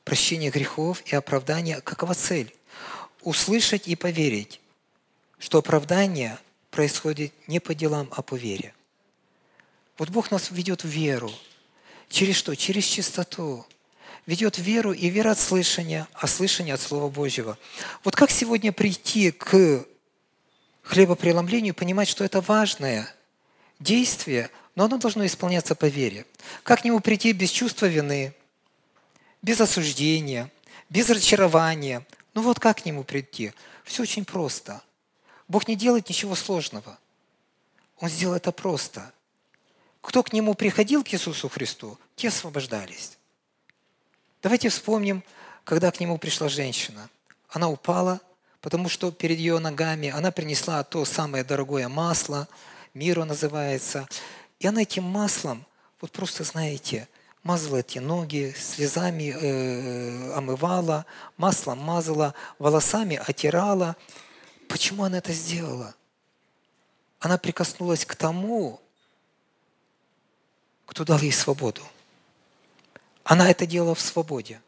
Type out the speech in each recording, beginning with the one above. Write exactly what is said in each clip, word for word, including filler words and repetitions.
прощение грехов и оправдание. Какова цель? Услышать и поверить, что оправдание происходит не по делам, а по вере. Вот Бог нас ведет в веру. Через что? Через чистоту. Ведет в веру, и вера от слышания, а слышание от Слова Божьего. Вот как сегодня прийти к хлебопреломлению и понимать, что это важное действие, но оно должно исполняться по вере. Как к нему прийти без чувства вины, без осуждения, без разочарования? Ну вот как к нему прийти? Все очень просто. Бог не делает ничего сложного. Он сделал это просто. Кто к нему приходил, к Иисусу Христу, те освобождались. Давайте вспомним, когда к нему пришла женщина. Она упала, потому что перед ее ногами она принесла то самое дорогое масло, миру называется. И она этим маслом, вот просто знаете, мазала эти ноги, слезами э, омывала, маслом мазала, волосами отирала. Почему она это сделала? Она прикоснулась к тому, кто дал ей свободу. Она это делала в свободе.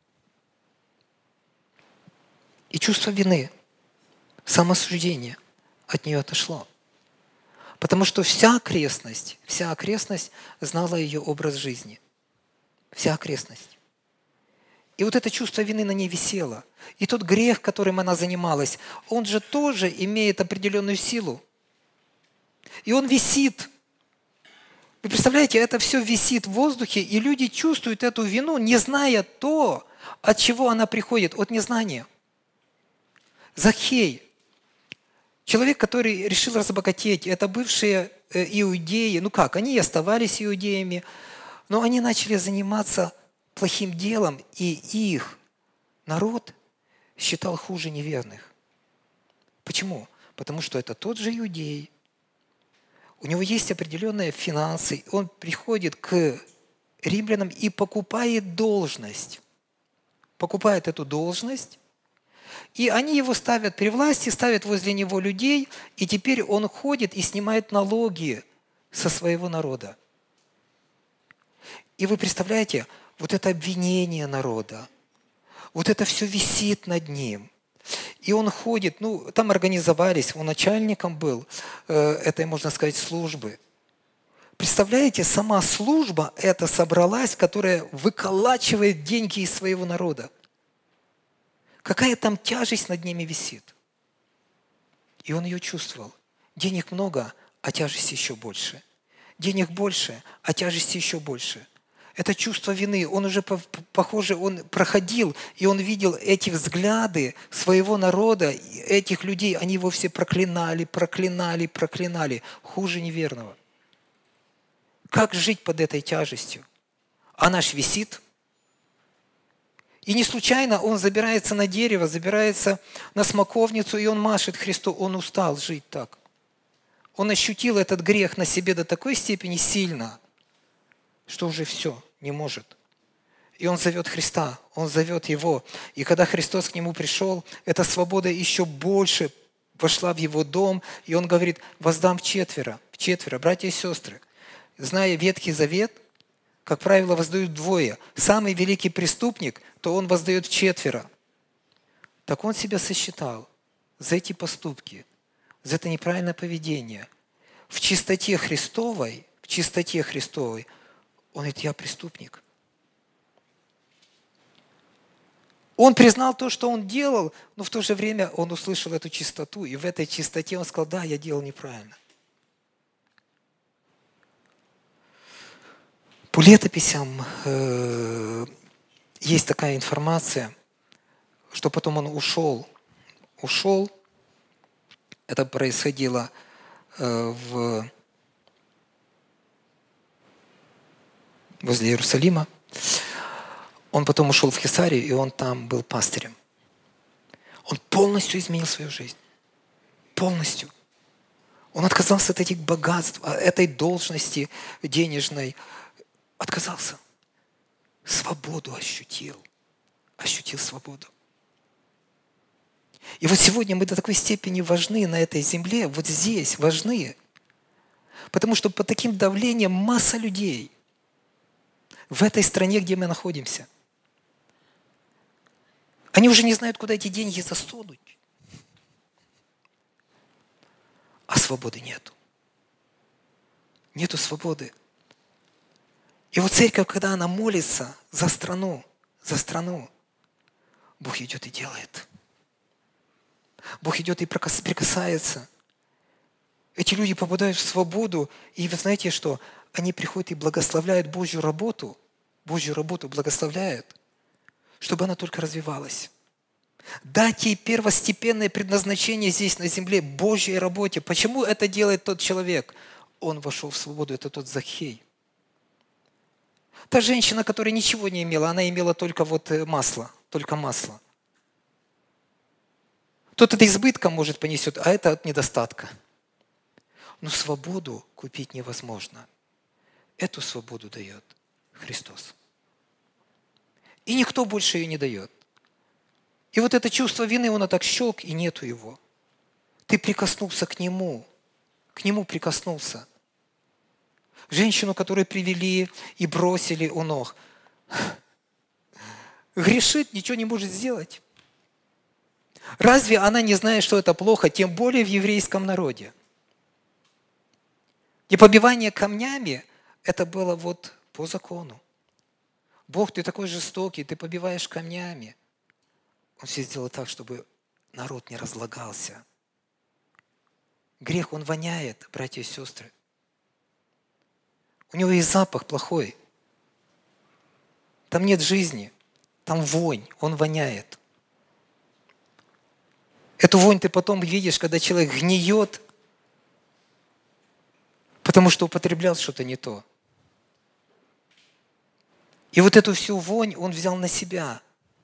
И чувство вины, самоосуждение от нее отошло. Потому что вся окрестность, вся окрестность знала ее образ жизни. Вся окрестность. И вот это чувство вины на ней висело. И тот грех, которым она занималась, он же тоже имеет определенную силу. И он висит. Вы представляете, это все висит в воздухе, и люди чувствуют эту вину, не зная то, от чего она приходит, от незнания. Захей, человек, который решил разбогатеть, это бывшие иудеи, ну как, они и оставались иудеями, но они начали заниматься плохим делом, и их народ считал хуже неверных. Почему? Потому что это тот же иудей, у него есть определенные финансы, он приходит к римлянам и покупает должность. Покупает эту должность, и они его ставят при власти, ставят возле него людей, и теперь он ходит и снимает налоги со своего народа. И вы представляете, вот это обвинение народа, вот это все висит над ним. И он ходит, ну, там организовались, он начальником был э, этой, можно сказать, службы. Представляете, сама служба эта собралась, которая выколачивает деньги из своего народа. Какая там тяжесть над ними висит. И он ее чувствовал. Денег много, а тяжесть еще больше. Денег больше, а тяжесть еще больше. Это чувство вины, он уже, похоже, он проходил, и он видел эти взгляды своего народа, этих людей, они его все проклинали, проклинали, проклинали. Хуже неверного. Как жить под этой тяжестью? Она ж висит. И не случайно он забирается на дерево, забирается на смоковницу, и он машет Христу. Он устал жить так. Он ощутил этот грех на себе до такой степени сильно, что уже все, не может. И он зовет Христа, он зовет его. И когда Христос к нему пришел, эта свобода еще больше вошла в его дом, и он говорит: воздам вчетверо, вчетверо, братья и сестры. Зная Ветхий Завет, как правило, воздают двое. Самый великий преступник, то он воздает вчетверо. Так он себя сосчитал за эти поступки, за это неправильное поведение. В чистоте Христовой, в чистоте Христовой, он говорит: я преступник. Он признал то, что он делал, но в то же время он услышал эту чистоту, и в этой чистоте он сказал: да, я делал неправильно. По летописям э, есть такая информация, что потом он ушел. Ушел. Это происходило э, в, возле Иерусалима. Он потом ушел в Хесарию, и он там был пастырем. Он полностью изменил свою жизнь. Полностью. Он отказался от этих богатств, от этой должности денежной. Отказался. Свободу ощутил. Ощутил свободу. И вот сегодня мы до такой степени важны на этой земле, вот здесь важны, потому что под таким давлением масса людей в этой стране, где мы находимся. Они уже не знают, куда эти деньги засунуть. А свободы нету. Нету свободы. И вот церковь, когда она молится за страну, за страну, Бог идет и делает. Бог идет и прикасается. Эти люди попадают в свободу, и вы знаете что? Они приходят и благословляют Божью работу, Божью работу благословляют, чтобы она только развивалась. Дать ей первостепенное предназначение здесь на земле, Божьей работе. Почему это делает тот человек? Он вошел в свободу, это тот Захей. Та женщина, которая ничего не имела, она имела только вот масло, только масло. Тот от избытка, может, понесет, а это от недостатка. Но свободу купить невозможно. Эту свободу дает Христос. И никто больше ее не дает. И вот это чувство вины, оно так щелк, и нету его. Ты прикоснулся к Нему. К Нему прикоснулся. Женщину, которую привели и бросили у ног. Грешит, ничего не может сделать. Разве она не знает, что это плохо, тем более в еврейском народе? И побивание камнями, это было вот по закону. Бог, ты такой жестокий, ты побиваешь камнями. Он все сделал так, чтобы народ не разлагался. Грех, он воняет, братья и сестры. У него есть запах плохой. Там нет жизни, там вонь, он воняет. Эту вонь ты потом видишь, когда человек гниет, потому что употреблял что-то не то. И вот эту всю вонь он взял на себя,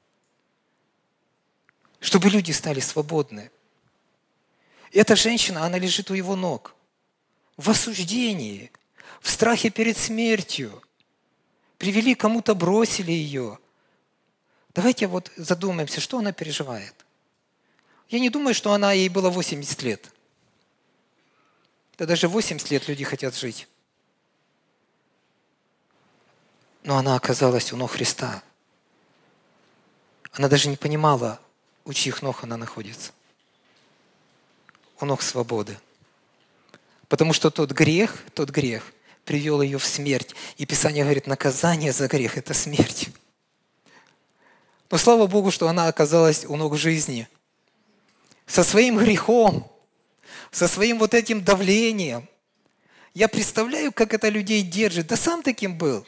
чтобы люди стали свободны. И эта женщина, она лежит у его ног в осуждении, в страхе перед смертью. Привели, кому-то бросили ее. Давайте вот задумаемся, что она переживает. Я не думаю, что она, ей было восемьдесят лет. Да даже восемьдесят лет люди хотят жить. Но она оказалась у ног Христа. Она даже не понимала, у чьих ног она находится. У ног свободы. Потому что тот грех, тот грех привел ее в смерть. И Писание говорит, наказание за грех – это смерть. Но слава Богу, что она оказалась у ног жизни. Со своим грехом, со своим вот этим давлением. Я представляю, как это людей держит. Да сам таким был.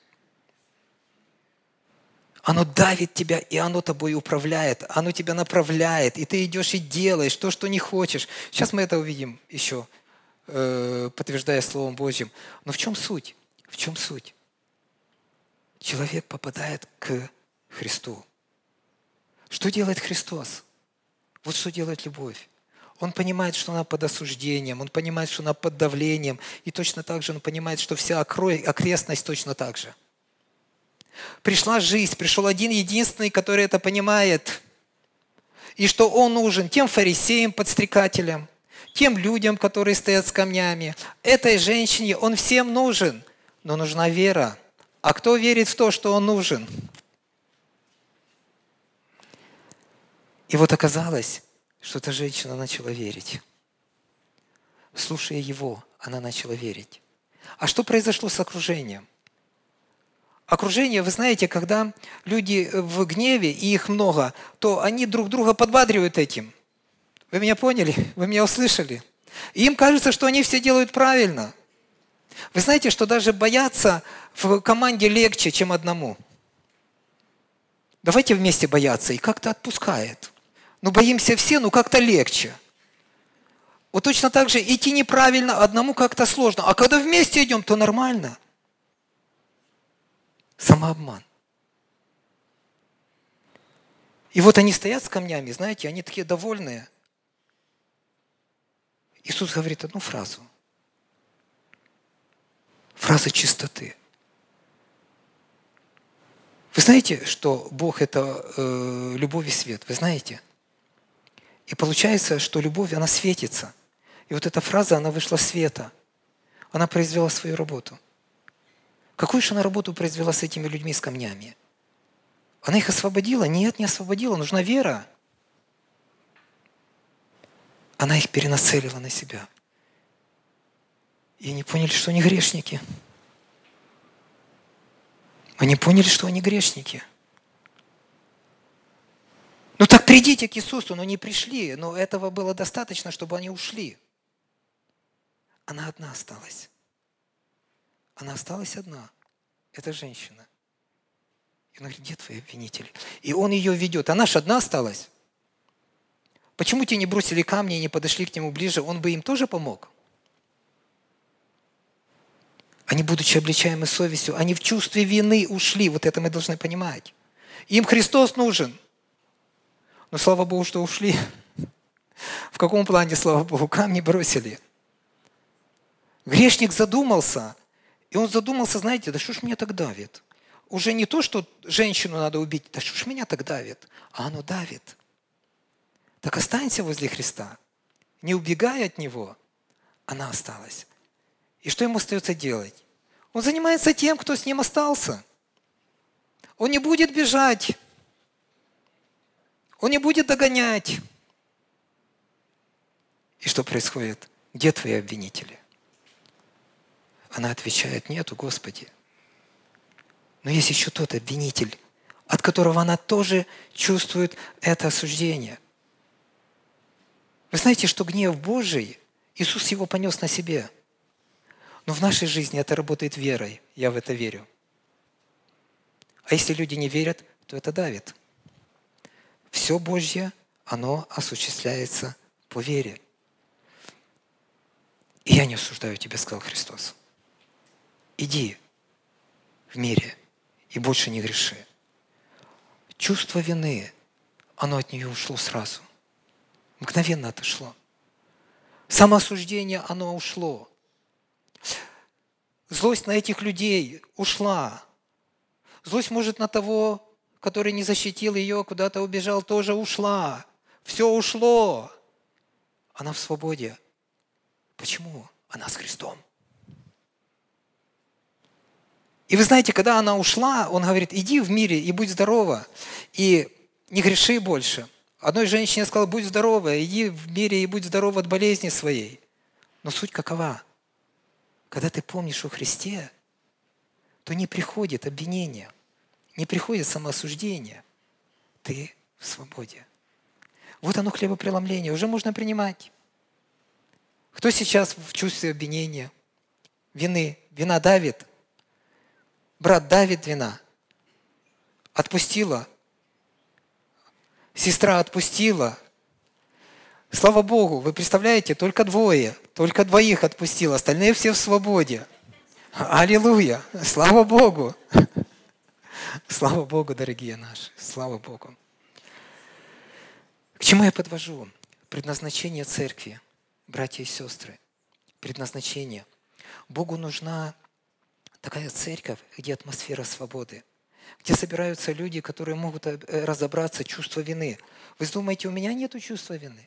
Оно давит тебя, и оно тобой управляет. Оно тебя направляет, и ты идешь и делаешь то, что не хочешь. Сейчас мы это увидим еще, э, подтверждая Словом Божьим. Но в чем суть? В чем суть? Человек попадает к Христу. Что делает Христос? Вот что делает любовь. Он понимает, что она под осуждением, он понимает, что она под давлением, и точно так же он понимает, что вся окрестность точно так же. Пришла жизнь, пришел один единственный, который это понимает. И что он нужен тем фарисеям, подстрекателям, тем людям, которые стоят с камнями. Этой женщине он всем нужен, но нужна вера. А кто верит в то, что он нужен? И вот оказалось, что эта женщина начала верить. Слушая его, она начала верить. А что произошло с окружением? Окружение, вы знаете, когда люди в гневе, и их много, то они друг друга подбадривают этим. Вы меня поняли? Вы меня услышали? И им кажется, что они все делают правильно. Вы знаете, что даже бояться в команде легче, чем одному. Давайте вместе бояться, и как-то отпускает. Ну, боимся все, ну как-то легче. Вот точно так же идти неправильно, одному как-то сложно. А когда вместе идем, то нормально. Самообман. И вот они стоят с камнями, знаете, они такие довольные. Иисус говорит одну фразу. Фраза чистоты. Вы знаете, что Бог – это э, любовь и свет? Вы знаете? И получается, что любовь, она светится. И вот эта фраза, она вышла в света. Она произвела свою работу. Какую же она работу произвела с этими людьми, с камнями? Она их освободила? Нет, не освободила. Нужна вера. Она их перенацелила на себя. И они поняли, что они грешники. Они поняли, что они грешники. Ну так придите к Иисусу, но не пришли. Но этого было достаточно, чтобы они ушли. Она одна осталась. Она осталась одна. Это женщина. И он говорит, где твои обвинители? И он ее ведет. Она же одна осталась. Почему те не бросили камни и не подошли к нему ближе? Он бы им тоже помог. Они, будучи обличаемы совестью, они в чувстве вины ушли. Вот это мы должны понимать. Им Христос нужен. Но слава Богу, что ушли. В каком плане, слава Богу, камни бросили? Грешник задумался. И он задумался, знаете, да что ж меня так давит? Уже не то, что женщину надо убить, да что ж меня так давит? А оно давит. Так останься возле Христа. Не убегай от Него. Она осталась. И что ему остается делать? Он занимается тем, кто с ним остался. Он не будет бежать. Он не будет догонять. И что происходит? Где твои обвинители? Она отвечает, нету, Господи. Но есть еще тот обвинитель, от которого она тоже чувствует это осуждение. Вы знаете, что гнев Божий, Иисус его понес на себе. Но в нашей жизни это работает верой. Я в это верю. А если люди не верят, то это давит. Все Божье, оно осуществляется по вере. И я не осуждаю тебя, сказал Христос. Иди в мире и больше не греши. Чувство вины, оно от нее ушло сразу. Мгновенно отошло. Самоосуждение, оно ушло. Злость на этих людей ушла. Злость, может, на того, который не защитил ее, куда-то убежал, тоже ушла. Все ушло. Она в свободе. Почему? Она с Христом. И вы знаете, когда она ушла, он говорит, иди в мире и будь здорова, и не греши больше. Одной женщине сказал, будь здорова, иди в мире и будь здорова от болезни своей. Но суть какова? Когда ты помнишь о Христе, то не приходит обвинение, не приходит самоосуждение. Ты в свободе. Вот оно хлебопреломление, уже можно принимать. Кто сейчас в чувстве обвинения, вины? Вина давит. Брат, давит вина. Отпустила. Сестра отпустила. Слава Богу, вы представляете, только двое, только двоих отпустила, остальные все в свободе. Аллилуйя! Слава Богу! Слава Богу, дорогие наши! Слава Богу! К чему я подвожу? Предназначение церкви, братья и сестры. Предназначение. Богу нужна такая церковь, где атмосфера свободы, где собираются люди, которые могут разобраться чувство вины. Вы думаете, у меня нет чувства вины?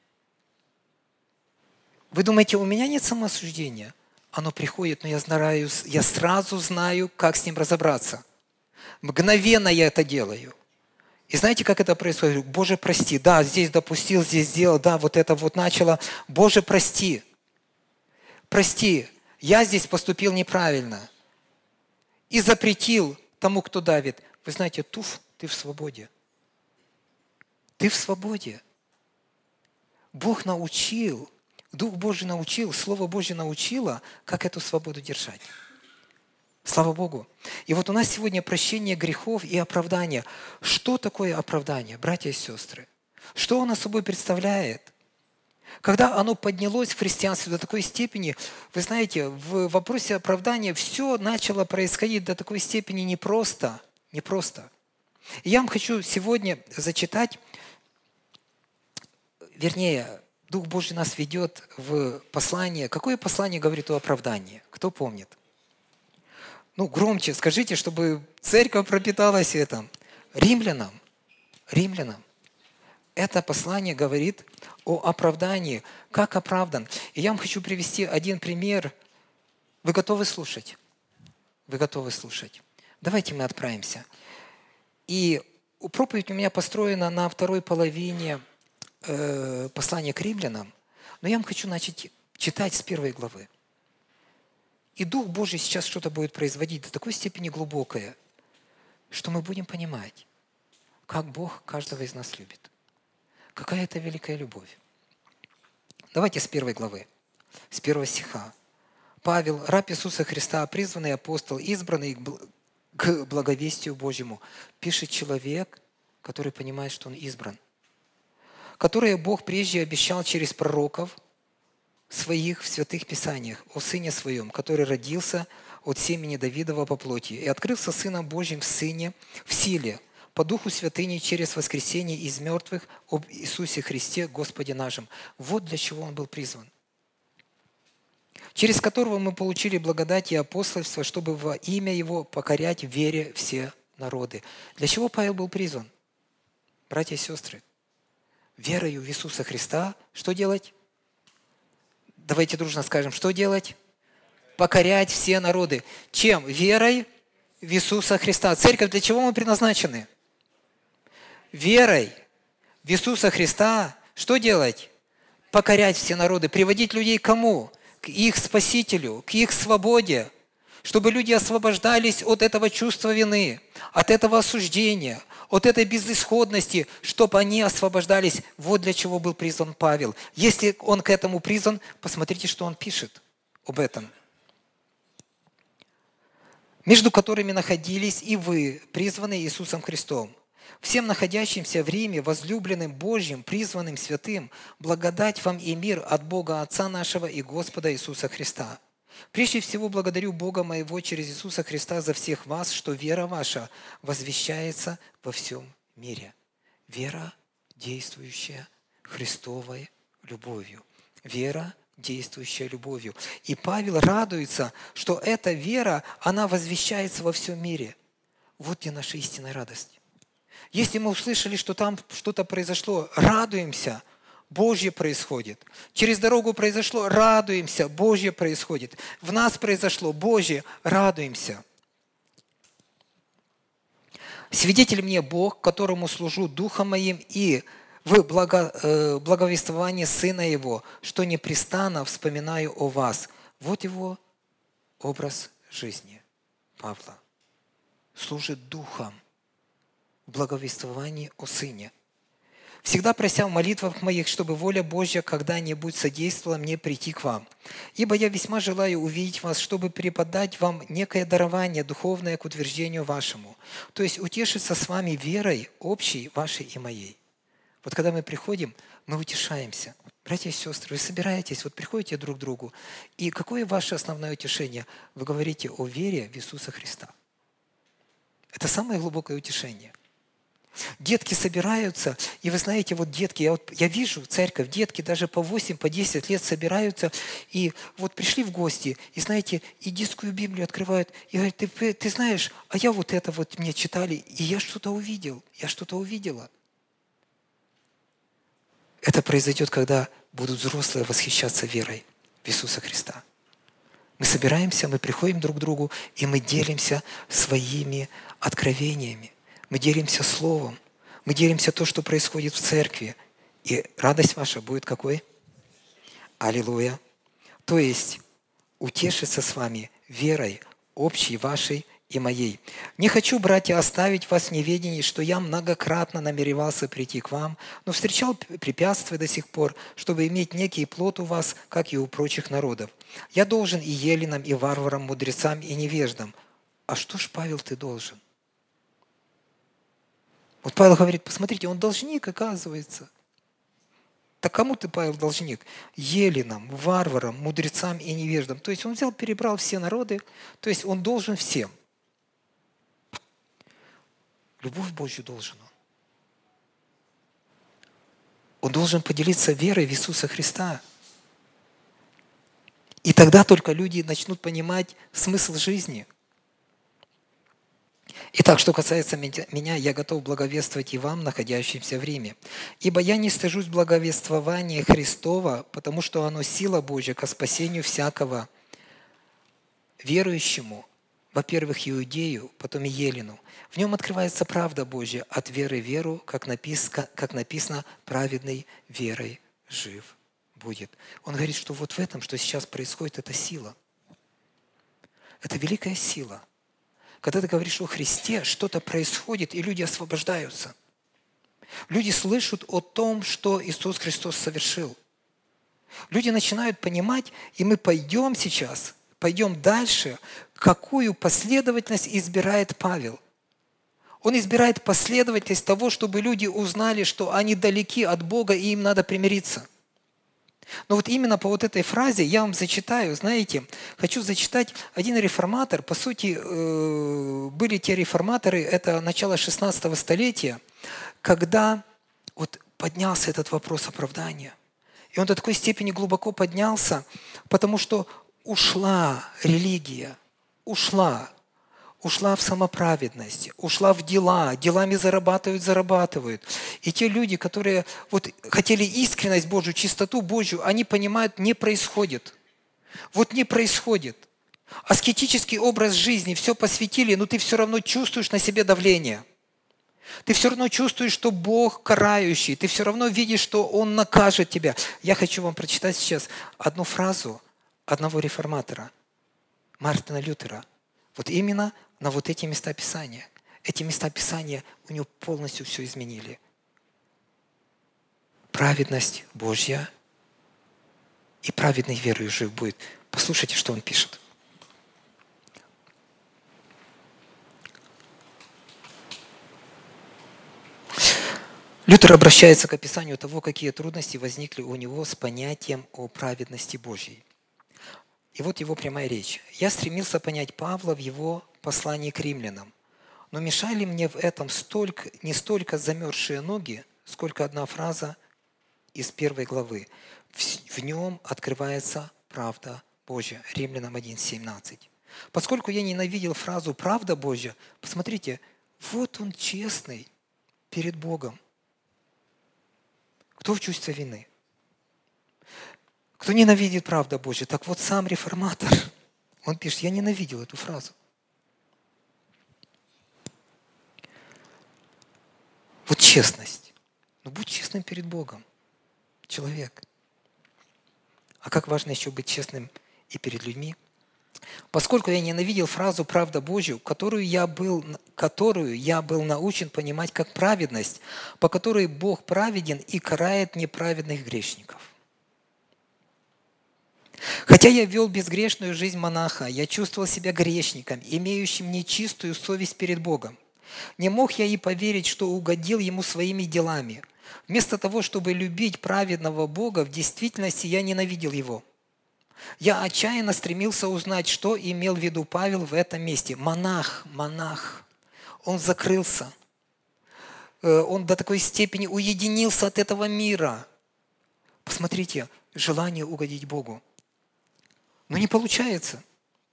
Вы думаете, у меня нет самоосуждения? Оно приходит, но я знаю, я сразу знаю, как с ним разобраться. Мгновенно я это делаю. И знаете, как это происходит? Боже, прости. Да, здесь допустил, здесь сделал, да, вот это вот начало. Боже, прости. Прости, я здесь поступил неправильно. И запретил тому, кто давит. Вы знаете, туф, ты в свободе. Ты в свободе. Бог научил, Дух Божий научил, Слово Божье научило, как эту свободу держать. Слава Богу. И вот у нас сегодня прощение грехов и оправдание. Что такое оправдание, братья и сестры? Что оно собой представляет? Когда оно поднялось в христианстве до такой степени, вы знаете, в вопросе оправдания все начало происходить до такой степени непросто. Непросто. И я вам хочу сегодня зачитать, вернее, Дух Божий нас ведет в послание. Какое послание говорит о оправдании? Кто помнит? Ну, громче скажите, чтобы церковь пропиталась этим. Римлянам. Римлянам. Это послание говорит о оправдании. Как оправдан? И я вам хочу привести один пример. Вы готовы слушать? Вы готовы слушать? Давайте мы отправимся. И проповедь у меня построена на второй половине э, послания к римлянам, но я вам хочу начать читать с первой главы. И Дух Божий сейчас что-то будет производить до такой степени глубокое, что мы будем понимать, как Бог каждого из нас любит. Какая это великая любовь. Давайте с первой главы, с первого стиха. Павел, раб Иисуса Христа, призванный апостол, избранный к благовестию Божьему, пишет человек, который понимает, что он избран, который Бог прежде обещал через пророков своих в святых писаниях о Сыне Своем, который родился от семени Давидова по плоти и открылся Сыном Божьим в Сыне, в силе, по Духу Святыни через воскресение из мертвых об Иисусе Христе, Господе нашим. Вот для чего Он был призван. Через которого мы получили благодать и апостольство, чтобы во имя Его покорять в вере все народы. Для чего Павел был призван? Братья и сестры, верою в Иисуса Христа что делать? Давайте дружно скажем, что делать? Покорять все народы. Чем? Верой в Иисуса Христа. Церковь, для чего мы предназначены? Верой в Иисуса Христа. Что делать? Покорять все народы. Приводить людей к кому? К их Спасителю, к их свободе. Чтобы люди освобождались от этого чувства вины, от этого осуждения, от этой безысходности, чтобы они освобождались. Вот для чего был призван Павел. Если он к этому призван, посмотрите, что он пишет об этом. Между которыми находились и вы, призванные Иисусом Христом. Всем находящимся в Риме, возлюбленным Божьим, призванным святым, благодать вам и мир от Бога Отца нашего и Господа Иисуса Христа. Прежде всего благодарю Бога моего через Иисуса Христа за всех вас, что вера ваша возвещается во всем мире. Вера, действующая Христовой любовью. Вера, действующая любовью. И Павел радуется, что эта вера, она возвещается во всем мире. Вот где наша истинная радость. Если мы услышали, что там что-то произошло, радуемся, Божье происходит. Через дорогу произошло, радуемся, Божье происходит. В нас произошло, Божье, радуемся. Свидетель мне Бог, которому служу Духом моим и в благо, э, благовествовании Сына Его, что непрестанно вспоминаю о вас. Вот его образ жизни Павла. Служит Духом в благовествовании о Сыне. Всегда прося в молитвах моих, чтобы воля Божья когда-нибудь содействовала мне прийти к вам. Ибо я весьма желаю увидеть вас, чтобы преподать вам некое дарование духовное к утверждению вашему. То есть утешиться с вами верой общей вашей и моей. Вот когда мы приходим, мы утешаемся. Братья и сестры, вы собираетесь, вот приходите друг к другу. И какое ваше основное утешение? Вы говорите о вере в Иисуса Христа. Это самое глубокое утешение. Детки собираются, и вы знаете, вот детки, я, вот, я вижу церковь, детки даже по восемь, по десять лет собираются, и вот пришли в гости, и знаете, и детскую Библию открывают, и говорят, ты, ты знаешь, а я вот это вот мне читали, и я что-то увидел, я что-то увидела. Это произойдет, когда будут взрослые восхищаться верой в Иисуса Христа. Мы собираемся, мы приходим друг к другу, и мы делимся своими откровениями. Мы делимся Словом, мы делимся то, что происходит в церкви. И радость ваша будет какой? Аллилуйя. То есть утешиться с вами верой общей вашей и моей. Не хочу, братья, оставить вас в неведении, что я многократно намеревался прийти к вам, но встречал препятствия до сих пор, чтобы иметь некий плод у вас, как и у прочих народов. Я должен и еленам, и варварам, мудрецам, и невеждам. А что ж, Павел, ты должен? Вот Павел говорит, посмотрите, он должник, оказывается. Так кому ты, Павел, должник? Еленам, варварам, мудрецам и невеждам. То есть он взял, перебрал все народы, то есть он должен всем. Любовь Божью должен он. Он должен поделиться верой в Иисуса Христа. И тогда только люди начнут понимать смысл жизни. Итак, что касается меня, я готов благовествовать и вам, находящимся в Риме. Ибо я не стыжусь благовествования Христова, потому что оно сила Божья ко спасению всякого верующему, во-первых, Иудею, потом и Елену. В нем открывается правда Божья от веры в веру, как написано, как написано, праведный верой жив будет. Он говорит, что вот в этом, что сейчас происходит, это сила. Это великая сила. Когда ты говоришь о Христе, что-то происходит, и люди освобождаются. Люди слышат о том, что Иисус Христос совершил. Люди начинают понимать, и мы пойдем сейчас, пойдем дальше, какую последовательность избирает Павел. Он избирает последовательность того, чтобы люди узнали, что они далеки от Бога, и им надо примириться. Но вот именно по вот этой фразе я вам зачитаю, знаете, хочу зачитать один реформатор, по сути, были те реформаторы, это начало шестнадцатого столетия, когда вот поднялся этот вопрос оправдания. И он до такой степени глубоко поднялся, потому что ушла религия, ушла, ушла в самоправедность, ушла в дела, делами зарабатывают, зарабатывают. И те люди, которые вот хотели искренность Божью, чистоту Божью, они понимают, не происходит. Вот не происходит. Аскетический образ жизни, все посвятили, но ты все равно чувствуешь на себе давление. Ты все равно чувствуешь, что Бог карающий. Ты все равно видишь, что Он накажет тебя. Я хочу вам прочитать сейчас одну фразу одного реформатора, Мартина Лютера. Вот именно на вот эти места Писания. Эти места Писания у него полностью все изменили. Праведность Божья и праведный верою жив будет. Послушайте, что он пишет. Лютер обращается к описанию того, какие трудности возникли у него с понятием о праведности Божьей. И вот его прямая речь. «Я стремился понять Павла в его послании к римлянам, но мешали мне в этом столько, не столько замерзшие ноги, сколько одна фраза из первой главы. В, в нем открывается правда Божья». Римлянам один семнадцать. Поскольку я ненавидел фразу «правда Божья», посмотрите, вот он честный перед Богом. Кто в чувстве вины? Кто ненавидит правду Божью? Так вот сам реформатор, он пишет, я ненавидел эту фразу. Вот честность. Ну будь честным перед Богом, человек. А как важно еще быть честным и перед людьми? Поскольку я ненавидел фразу «правда Божью», которую я был, которую я был научен понимать как праведность, по которой Бог праведен и карает неправедных грешников. Хотя я вел безгрешную жизнь монаха, я чувствовал себя грешником, имеющим нечистую совесть перед Богом. Не мог я и поверить, что угодил Ему своими делами. Вместо того, чтобы любить праведного Бога, в действительности я ненавидел Его. Я отчаянно стремился узнать, что имел в виду Павел в этом месте. Монах, монах, он закрылся. Он до такой степени уединился от этого мира. Посмотрите, желание угодить Богу. Но не получается.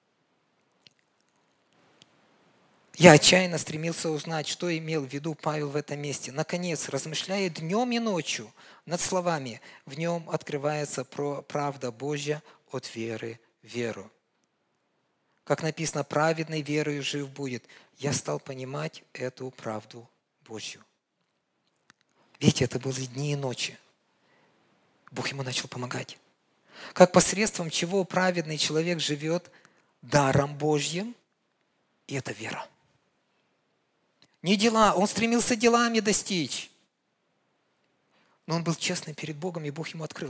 Я отчаянно стремился узнать, что имел в виду Павел в этом месте. Наконец, размышляя днем и ночью над словами, в нем открывается правда Божья от веры в веру. Как написано, праведный верою жив будет. Я стал понимать эту правду Божью. Видите, это были дни и ночи. Бог ему начал помогать. Как посредством чего праведный человек живет даром Божьим, и это вера. Не дела, он стремился делами достичь. Но он был честным перед Богом, и Бог ему открыл.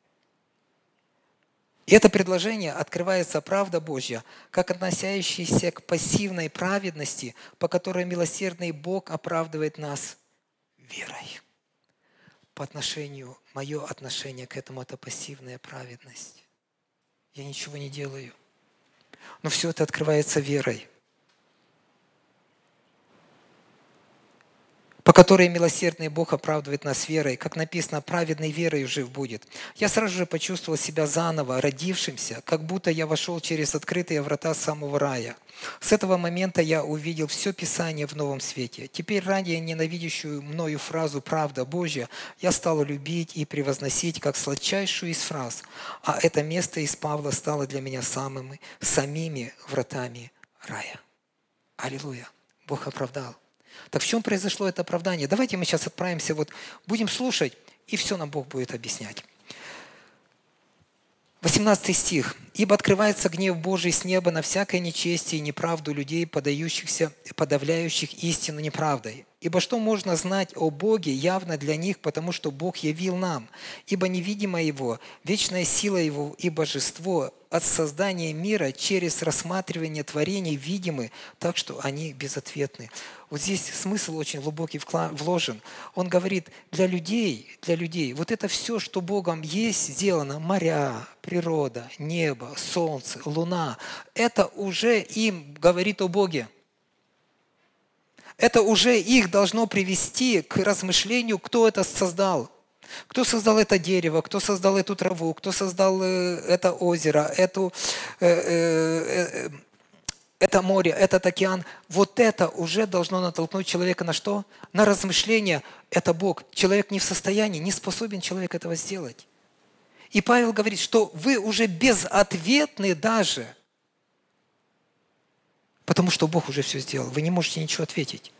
И это предложение открывается правда Божья, как относящаяся к пассивной праведности, по которой милосердный Бог оправдывает нас верой. По отношению, мое отношение к этому – это пассивная праведность. Я ничего не делаю. Но все это открывается верой, по которой милосердный Бог оправдывает нас верой, как написано, праведный верой жив будет. Я сразу же почувствовал себя заново, родившимся, как будто я вошел через открытые врата самого рая. С этого момента я увидел все Писание в новом свете. Теперь ранее ненавидящую мною фразу «правда Божья» я стал любить и превозносить как сладчайшую из фраз, а это место из Павла стало для меня самыми, самими вратами рая. Аллилуйя. Бог оправдал. Так в чем произошло это оправдание? Давайте мы сейчас отправимся, вот будем слушать, и все нам Бог будет объяснять. восемнадцатый стих. «Ибо открывается гнев Божий с неба на всякое нечестие и неправду людей, подающихся, подавляющих истину неправдой. Ибо что можно знать о Боге явно для них, потому что Бог явил нам? Ибо невидимо Его, вечная сила Его и божество от создания мира через рассматривание творений видимы, так что они безответны». Вот здесь смысл очень глубокий вложен. Он говорит, для людей, для людей, вот это все, что Богом есть сделано, моря, природа, небо, солнце, луна, это уже им говорит о Боге. Это уже их должно привести к размышлению, кто это создал. Кто создал это дерево, кто создал эту траву, кто создал это озеро, эту, э, э, э, это море, этот океан. Вот это уже должно натолкнуть человека на что? На размышление. Это Бог. Человек не в состоянии, не способен человек этого сделать. И Павел говорит, что вы уже безответны даже, потому что Бог уже все сделал. Вы не можете ничего ответить.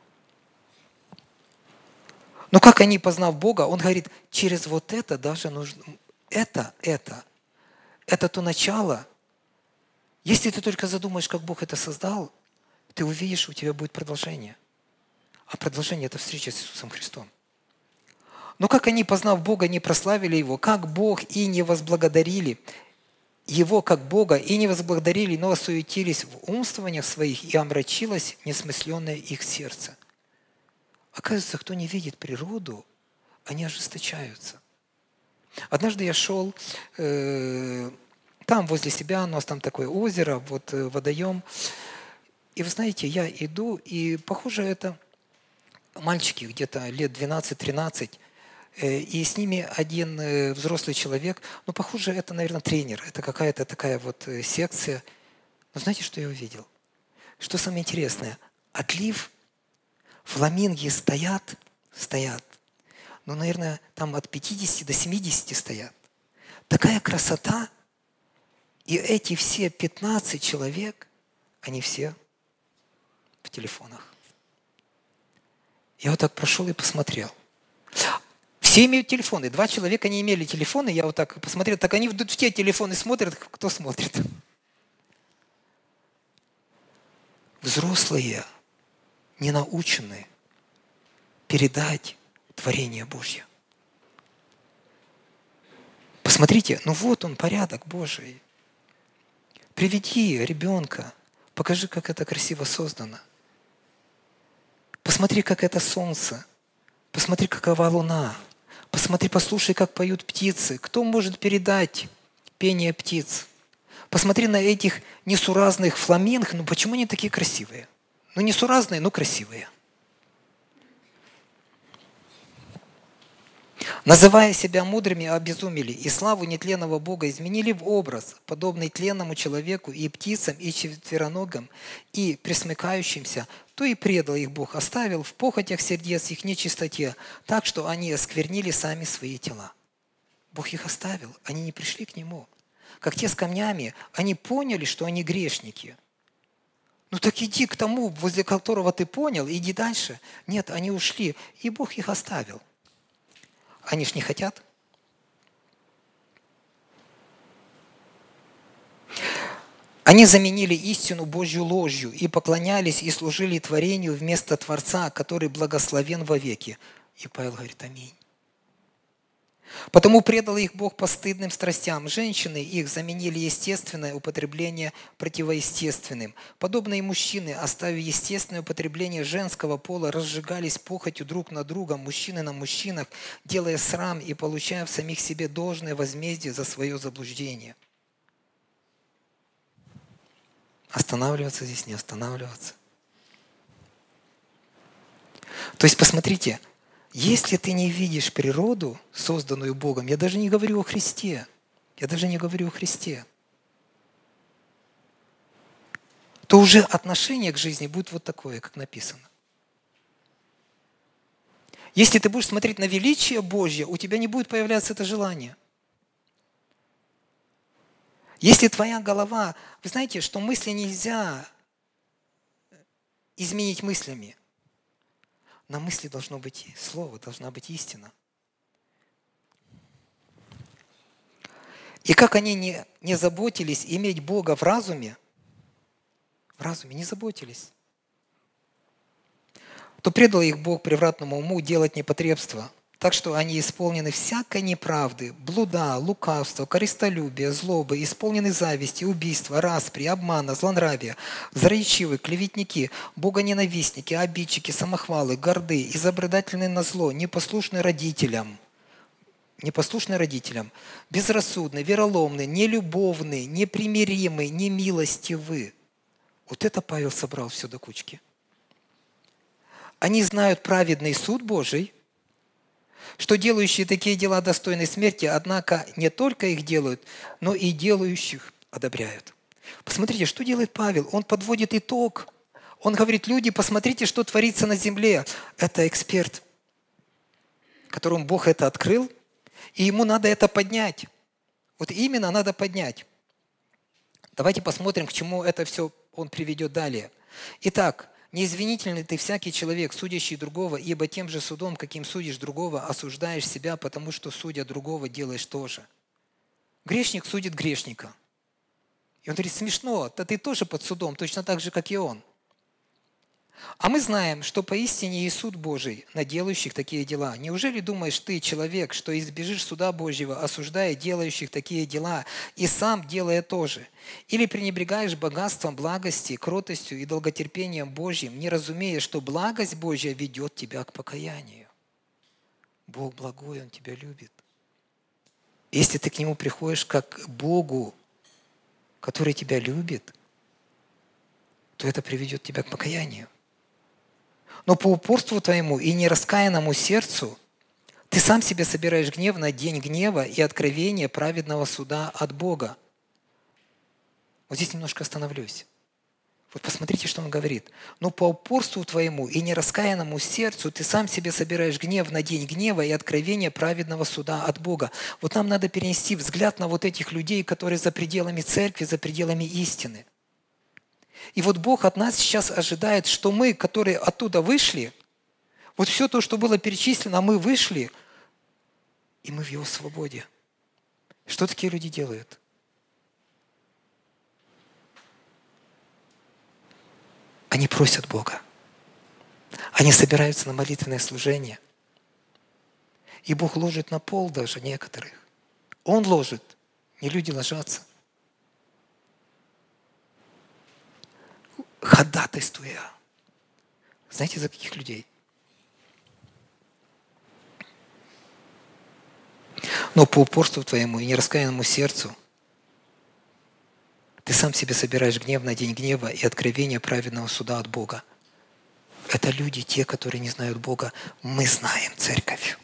Но как они, познав Бога, он говорит, через вот это даже нужно... Это, это, это то начало. Если ты только задумаешь, как Бог это создал, ты увидишь, у тебя будет продолжение. А продолжение – это встреча с Иисусом Христом. Но как они, познав Бога, не прославили Его, как Бог и не возблагодарили Его, как Бога, и не возблагодарили, но осуетились в умствованиях своих, и омрачилось несмысленное их сердце. Оказывается, кто не видит природу, они ожесточаются. Однажды я шел, э, там возле себя, у нас там такое озеро, вот э, водоем. И вы знаете, я иду, и похоже, это мальчики где-то лет двенадцать-тринадцать, э, и с ними один э, взрослый человек, ну, похоже, это, наверное, тренер, это какая-то такая вот э, секция. Но знаете, что я увидел? Что самое интересное? Отлив. Фламинги стоят, стоят, ну, наверное, там от пятидесяти до семидесяти стоят. Такая красота, и эти все пятнадцать человек, они все в телефонах. Я вот так прошел и посмотрел. Все имеют телефоны, два человека не имели телефоны, я вот так посмотрел, так они в те телефоны смотрят, кто смотрит. Взрослые не научены передать творение Божье. Посмотрите, ну вот он, порядок Божий. Приведи ребенка, покажи, как это красиво создано. Посмотри, как это солнце. Посмотри, какова луна. Посмотри, послушай, как поют птицы. Кто может передать пение птиц? Посмотри на этих несуразных фламинг. Ну почему они такие красивые? Ну, несуразные, но красивые. Называя себя мудрыми, обезумели, и славу нетленного Бога изменили в образ, подобный тленному человеку и птицам, и четвероногам, и пресмыкающимся, то и предал их Бог, оставил в похотях сердец их нечистоте, так что они осквернили сами свои тела. Бог их оставил, они не пришли к Нему. Как те с камнями, они поняли, что они грешники. Ну так иди к тому, возле которого ты понял, иди дальше. Нет, они ушли, и Бог их оставил. Они ж не хотят. Они заменили истину Божью ложью и поклонялись и служили творению вместо Творца, который благословен вовеки. И Павел говорит, аминь. Потому предал их Бог постыдным страстям. Женщины их заменили естественное употребление противоестественным. Подобные мужчины, оставив естественное употребление женского пола, разжигались похотью друг на друга, мужчины на мужчинах, делая срам и получая в самих себе должное возмездие за свое заблуждение. Останавливаться здесь, не останавливаться. То есть, посмотрите, если ты не видишь природу, созданную Богом, я даже не говорю о Христе, я даже не говорю о Христе, то уже отношение к жизни будет вот такое, как написано. Если ты будешь смотреть на величие Божье, у тебя не будет появляться это желание. Если твоя голова, вы знаете, что мысли нельзя изменить мыслями. На мысли должно быть слово, должна быть истина. И как они не, не заботились иметь Бога в разуме, в разуме не заботились, то предал их Бог превратному уму делать непотребство, так что они исполнены всякой неправды, блуда, лукавства, корыстолюбия, злобы, исполнены зависти, убийства, распри, обмана, злонравия, злоречивы, клеветники, богоненавистники, обидчики, самохвалы, горды, изобретательны на зло, непослушны родителям, непослушны родителям, безрассудны, вероломны, нелюбовны, непримиримы, немилостивы. Вот это Павел собрал все до кучки. Они знают праведный суд Божий, что делающие такие дела достойны смерти, однако не только их делают, но и делающих одобряют. Посмотрите, что делает Павел. Он подводит итог. Он говорит: люди, посмотрите, что творится на земле. Это эксперт, которому Бог это открыл, и ему надо это поднять. Вот именно надо поднять. Давайте посмотрим, к чему это все он приведет далее. Итак, неизвинительный ты всякий человек, судящий другого, ибо тем же судом, каким судишь другого, осуждаешь себя, потому что, судя другого, делаешь то же. Грешник судит грешника. И он говорит: смешно, да ты тоже под судом, точно так же, как и он. А мы знаем, что поистине есть суд Божий на делающих такие дела. Неужели думаешь ты, человек, что избежишь суда Божьего, осуждая делающих такие дела, и сам делая то же? Или пренебрегаешь богатством благости, кротостью и долготерпением Божьим, не разумея, что благость Божья ведет тебя к покаянию? Бог благой, Он тебя любит. Если ты к Нему приходишь как к Богу, который тебя любит, то это приведет тебя к покаянию. Но по упорству твоему и нераскаянному сердцу ты сам себе собираешь гнев на день гнева и откровения праведного суда от Бога. Вот здесь немножко остановлюсь. Вот посмотрите, что он говорит. Но по упорству твоему и нераскаянному сердцу ты сам себе собираешь гнев на день гнева и откровения праведного суда от Бога. Вот нам надо перенести взгляд на вот этих людей, которые за пределами церкви, за пределами истины. И вот Бог от нас сейчас ожидает, что мы, которые оттуда вышли, вот все то, что было перечислено, мы вышли, и мы в Его свободе. Что такие люди делают? Они просят Бога. Они собираются на молитвенное служение. И Бог ложит на пол даже некоторых. Он ложит, не люди ложатся. Ходатайствуя. Знаете, за каких людей? Но по упорству твоему и нераскаянному сердцу ты сам себе собираешь гнев на день гнева и откровение праведного суда от Бога. Это люди, те, которые не знают Бога. Мы знаем церковь.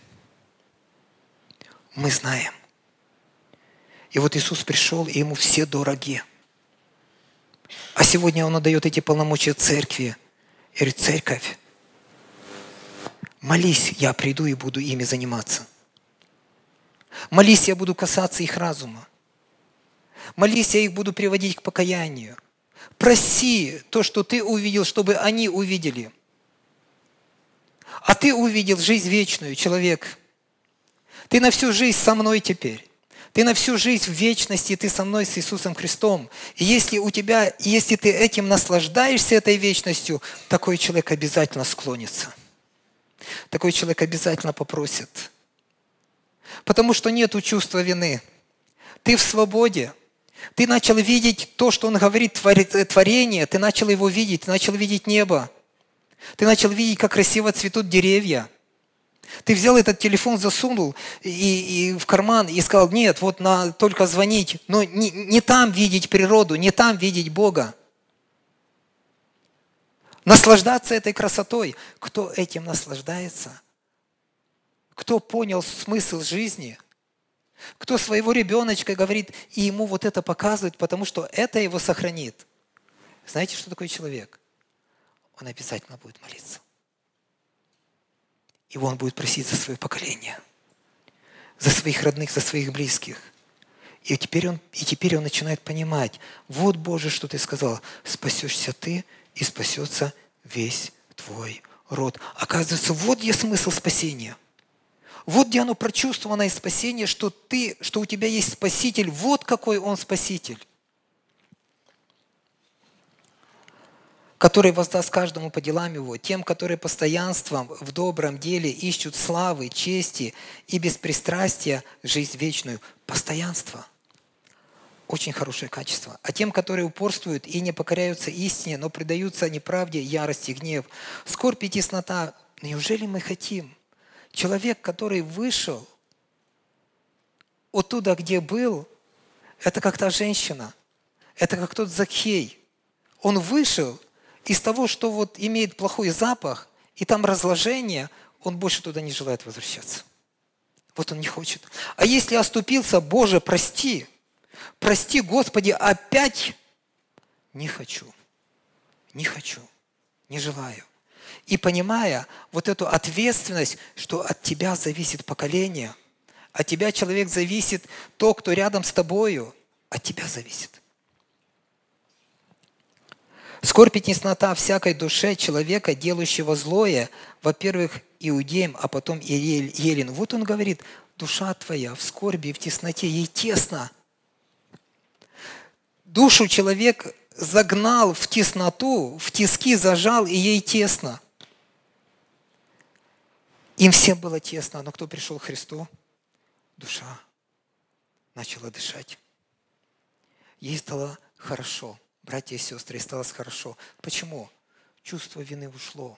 Мы знаем. И вот Иисус пришел, и Ему все дороги. А сегодня Он отдает эти полномочия церкви. И говорит: церковь, молись, я приду и буду ими заниматься. Молись, я буду касаться их разума. Молись, я их буду приводить к покаянию. Проси то, что ты увидел, чтобы они увидели. А ты увидел жизнь вечную, человек. Ты на всю жизнь со мной теперь. Ты на всю жизнь в вечности, ты со мной, с Иисусом Христом. И если у тебя, если ты этим наслаждаешься, этой вечностью, такой человек обязательно склонится. Такой человек обязательно попросит. Потому что нету чувства вины. Ты в свободе. Ты начал видеть то, что Он говорит, творение. Ты начал его видеть, ты начал видеть небо. Ты начал видеть, как красиво цветут деревья. Ты взял этот телефон, засунул и, и в карман и сказал: нет, вот на, только звонить. Но не, не там видеть природу, не там видеть Бога. Наслаждаться этой красотой. Кто этим наслаждается? Кто понял смысл жизни? Кто своего ребеночка говорит, и ему вот это показывает, потому что это его сохранит. Знаете, что такое человек? Он обязательно будет молиться. И он будет просить за свое поколение, за своих родных, за своих близких. И теперь он, и теперь он начинает понимать: вот, Боже, что Ты сказал, спасешься ты и спасется весь твой род». Оказывается, вот где смысл спасения. Вот где оно прочувствовано из спасения, что ты, что у тебя есть Спаситель. Вот какой Он Спаситель, который воздаст каждому по делам его, тем, которые постоянством в добром деле ищут славы, чести и беспристрастия жизнь вечную. Постоянство. Очень хорошее качество. А тем, которые упорствуют и не покоряются истине, но предаются неправде, ярости, гнев, скорбь и теснота. Неужели мы хотим? Человек, который вышел оттуда, где был, это как та женщина, это как тот Закхей. Он вышел из того, что вот имеет плохой запах, и там разложение, он больше туда не желает возвращаться. Вот он не хочет. А если оступился, Боже, прости, прости, Господи, опять не хочу, не хочу, не желаю. И понимая вот эту ответственность, что от тебя зависит поколение, от тебя, человек, зависит то, кто рядом с тобою, от тебя зависит. Скорбь и теснота всякой душе человека, делающего злое, во-первых, иудеям, а потом и елену. Вот он говорит, душа твоя в скорби и в тесноте, ей тесно. Душу человек загнал в тесноту, в тиски зажал, и ей тесно. Им всем было тесно, но кто пришел к Христу? Душа начала дышать. Ей стало хорошо. Братья и сестры, ей стало хорошо. Почему? Чувство вины ушло.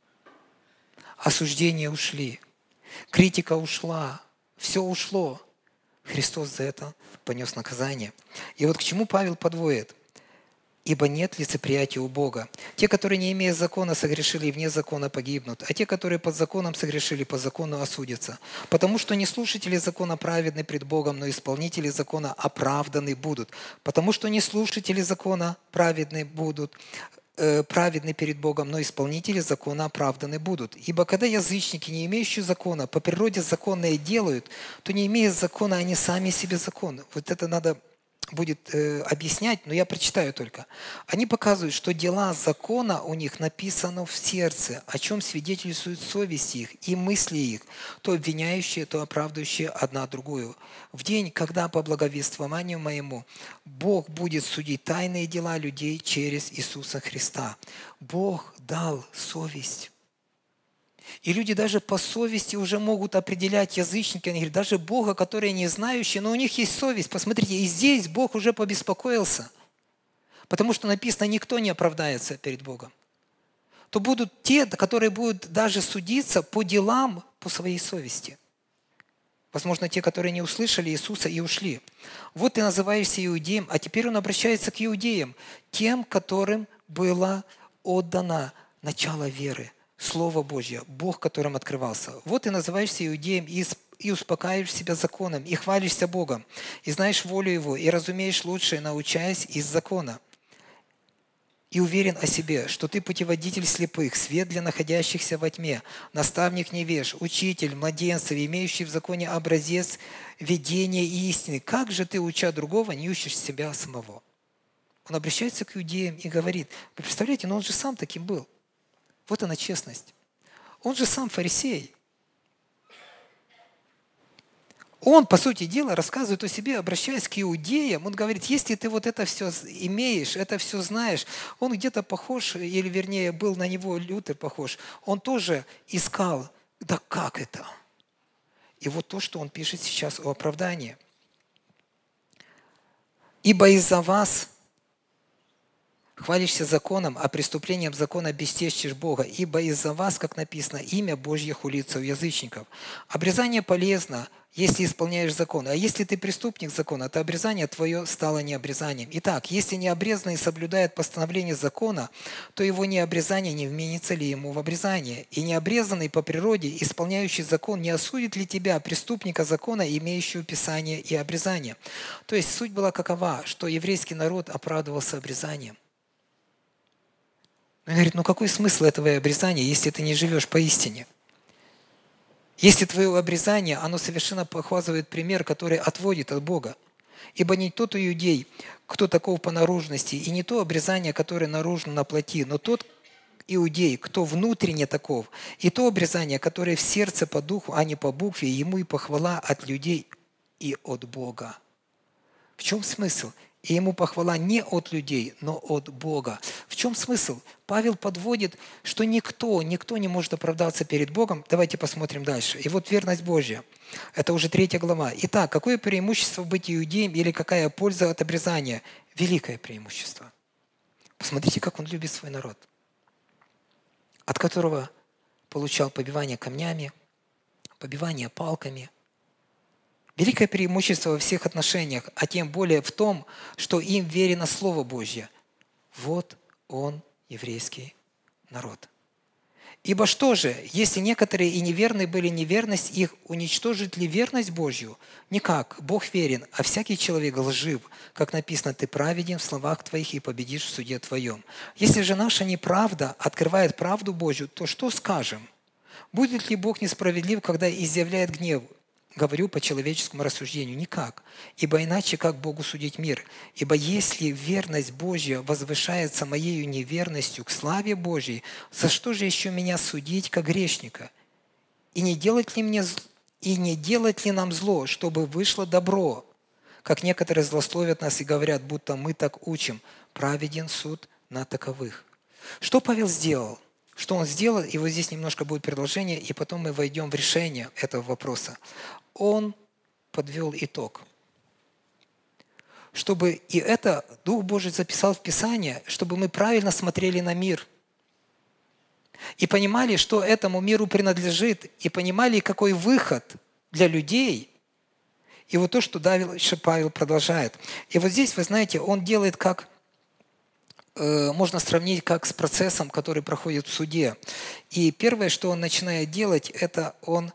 Осуждения ушли. Критика ушла. Все ушло. Христос за это понес наказание. И вот к чему Павел подводит. Ибо нет лицеприятия у Бога. Те, которые не имея закона, согрешили и вне закона погибнут, а те, которые под законом согрешили, по закону осудятся. Потому что не слушатели закона праведны пред Богом, но исполнители закона оправданы будут. Потому что не слушатели закона праведны будут, э, праведны перед Богом, но исполнители закона оправданы будут. Ибо когда язычники, не имеющие закона, по природе законное делают, то не имея закона, они сами себе закон. Вот это надо будет э, объяснять, но я прочитаю только. Они показывают, что дела закона у них написаны в сердце, о чем свидетельствует совесть их и мысли их, то обвиняющие, то оправдывающие одна другую. В день, когда по благовествованию моему Бог будет судить тайные дела людей через Иисуса Христа. Бог дал совесть. И люди даже по совести уже могут определять язычники. Они говорят, даже Бога, которые не знающие, но у них есть совесть. Посмотрите, и здесь Бог уже побеспокоился. Потому что написано, никто не оправдается перед Богом. То будут те, которые будут даже судиться по делам, по своей совести. Возможно, те, которые не услышали Иисуса и ушли. Вот ты называешься иудеем, а теперь он обращается к иудеям, тем, которым было отдано начало веры. Слово Божье, Бог, которым открывался. Вот ты называешься иудеем и, и успокаиваешь себя законом, и хвалишься Богом, и знаешь волю Его, и разумеешь лучшее, научаясь из закона. И уверен о себе, что ты путеводитель слепых, свет для находящихся во тьме, наставник невеж, учитель младенцев, имеющий в законе образец ведения и истины. Как же ты, уча другого, не учишь себя самого? Он обращается к иудеям и говорит, вы представляете, но он же сам таким был. Вот она честность. Он же сам фарисей. Он, по сути дела, рассказывает о себе, обращаясь к иудеям. Он говорит, если ты вот это все имеешь, это все знаешь, он где-то похож, или вернее был на него Лютер похож, он тоже искал, да как это? И вот то, что он пишет сейчас о оправдании. Ибо из-за вас хвалишься законом, а преступлением закона бесчестишь Бога, ибо из-за вас, как написано, имя Божье хулится у язычников. Обрезание полезно, если исполняешь закон. А если ты преступник закона, то обрезание твое стало необрезанием. Итак, если необрезанный соблюдает постановление закона, то его необрезание не вменится ли ему в обрезание? И необрезанный по природе, исполняющий закон, не осудит ли тебя, преступника закона, имеющего писание и обрезание? То есть суть была какова, что еврейский народ оправдывался обрезанием. Он говорит, ну какой смысл этого обрезания, если ты не живешь поистине? Если твое обрезание, оно совершенно показывает пример, который отводит от Бога. Ибо не тот иудей, кто таков по наружности, и не то обрезание, которое наружно на плоти, но тот, иудей, кто внутренне таков, и то обрезание, которое в сердце по духу, а не по букве, ему и похвала от людей и от Бога». В чем смысл? И ему похвала не от людей, но от Бога. В чем смысл? Павел подводит, что никто, никто не может оправдаться перед Богом. Давайте посмотрим дальше. И вот верность Божья. Это уже третья глава. Итак, какое преимущество быть иудеем или какая польза от обрезания? Великое преимущество. Посмотрите, как он любит свой народ, от которого получал побивание камнями, побивание палками. Великое преимущество во всех отношениях, а тем более в том, что им верено Слово Божье. Вот он, еврейский народ. Ибо что же, если некоторые и неверные были, неверность их, уничтожит ли верность Божью? Никак, Бог верен, а всякий человек лжив. Как написано, ты праведен в словах твоих и победишь в суде твоем. Если же наша неправда открывает правду Божью, то что скажем? Будет ли Бог несправедлив, когда изъявляет гнев? Говорю по человеческому рассуждению, никак. Ибо иначе как Богу судить мир? Ибо если верность Божья возвышается моею неверностью к славе Божьей, за что же еще меня судить, как грешника? И не делать ли мне и не делать ли нам зло, чтобы вышло добро? Как некоторые злословят нас и говорят, будто мы так учим, праведен суд на таковых. Что Павел сделал? Что он сделал? И вот здесь немножко будет продолжение, и потом мы войдем в решение этого вопроса. Он подвел итог. Чтобы и это Дух Божий записал в Писание, чтобы мы правильно смотрели на мир. И понимали, что этому миру принадлежит, и понимали, какой выход для людей. И вот то, что дальше Павел продолжает. И вот здесь, вы знаете, он делает как, э, можно сравнить как с процессом, который проходит в суде. И первое, что он начинает делать, это он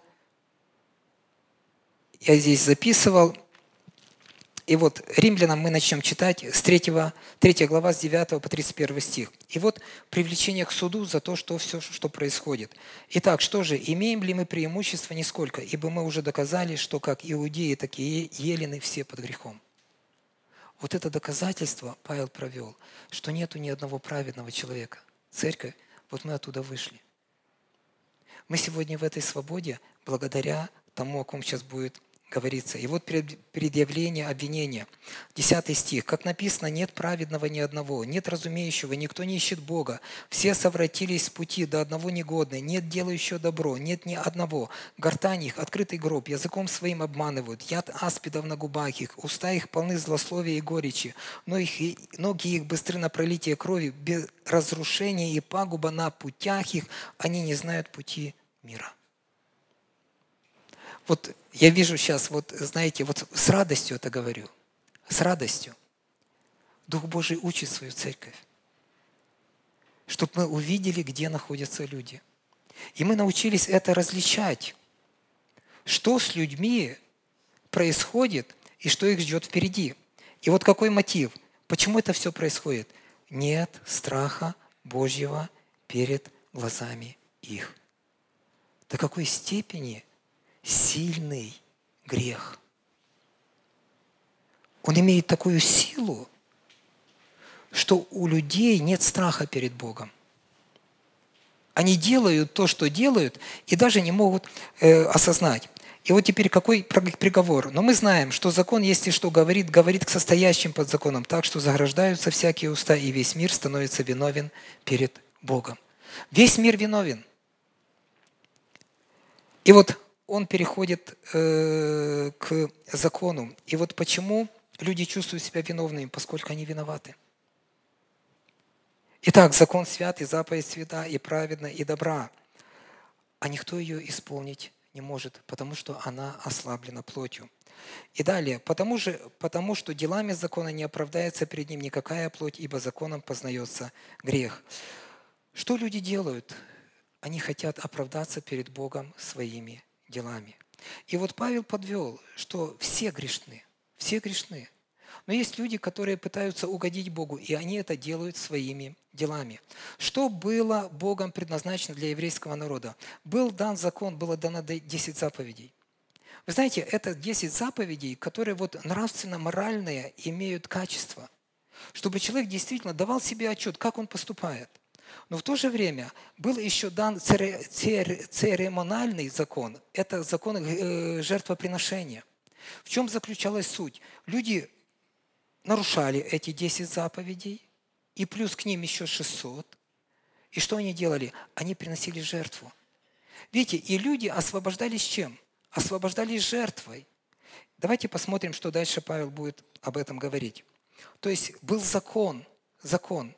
Я здесь записывал. И вот Римлянам мы начнем читать с третьего, третья глава, с девятого по тридцать первый стих. И вот привлечение к суду за то, что все, что происходит. Итак, что же, имеем ли мы преимущество? Нисколько, ибо мы уже доказали, что как иудеи, так и елены все под грехом. Вот это доказательство Павел провел, что нету ни одного праведного человека. Церковь, вот мы оттуда вышли. Мы сегодня в этой свободе благодаря тому, о ком сейчас будет говорится. И вот предъявление обвинения. Десятый стих. «Как написано, нет праведного ни одного, нет разумеющего, никто не ищет Бога. Все совратились с пути, до одного негодны, нет делающего добро, нет ни одного. Гортань их, открытый гроб, языком своим обманывают, яд аспидов на губах их, уста их полны злословия и горечи, ноги их быстры на пролитие крови, без разрушения и пагуба на путях их, они не знают пути мира». Вот я вижу сейчас, вот знаете, вот с радостью это говорю, с радостью. Дух Божий учит свою церковь, чтобы мы увидели, где находятся люди. И мы научились это различать, что с людьми происходит и что их ждет впереди. И вот какой мотив? Почему это все происходит? Нет страха Божьего перед глазами их. До какой степени сильный грех. Он имеет такую силу, что у людей нет страха перед Богом. Они делают то, что делают, и даже не могут э, осознать. И вот теперь какой приговор? Но мы знаем, что закон, если что говорит, говорит к состоящим под законом, так что заграждаются всякие уста, и весь мир становится виновен перед Богом. Весь мир виновен. И вот он переходит э, к закону. И вот почему люди чувствуют себя виновными, поскольку они виноваты. Итак, закон свят, и заповедь свята, и праведна, и добра. А никто ее исполнить не может, потому что она ослаблена плотью. И далее, потому, же, потому что делами закона не оправдается перед ним никакая плоть, ибо законом познается грех. Что люди делают? Они хотят оправдаться перед Богом своими делами. И вот Павел подвел, что все грешны, все грешны. Но есть люди, которые пытаются угодить Богу, и они это делают своими делами. Что было Богом предназначено для еврейского народа? Был дан закон, было дано десять заповедей. Вы знаете, это десять заповедей, которые вот нравственно-моральные имеют качество, чтобы человек действительно давал себе отчет, как он поступает. Но в то же время был еще дан цере- цере- церемониальный закон. Это закон э, жертвоприношения. В чем заключалась суть? Люди нарушали эти десять заповедей, и плюс к ним еще шестьсот. И что они делали? Они приносили жертву. Видите, и люди освобождались чем? Освобождались жертвой. Давайте посмотрим, что дальше Павел будет об этом говорить. То есть был закон, закон.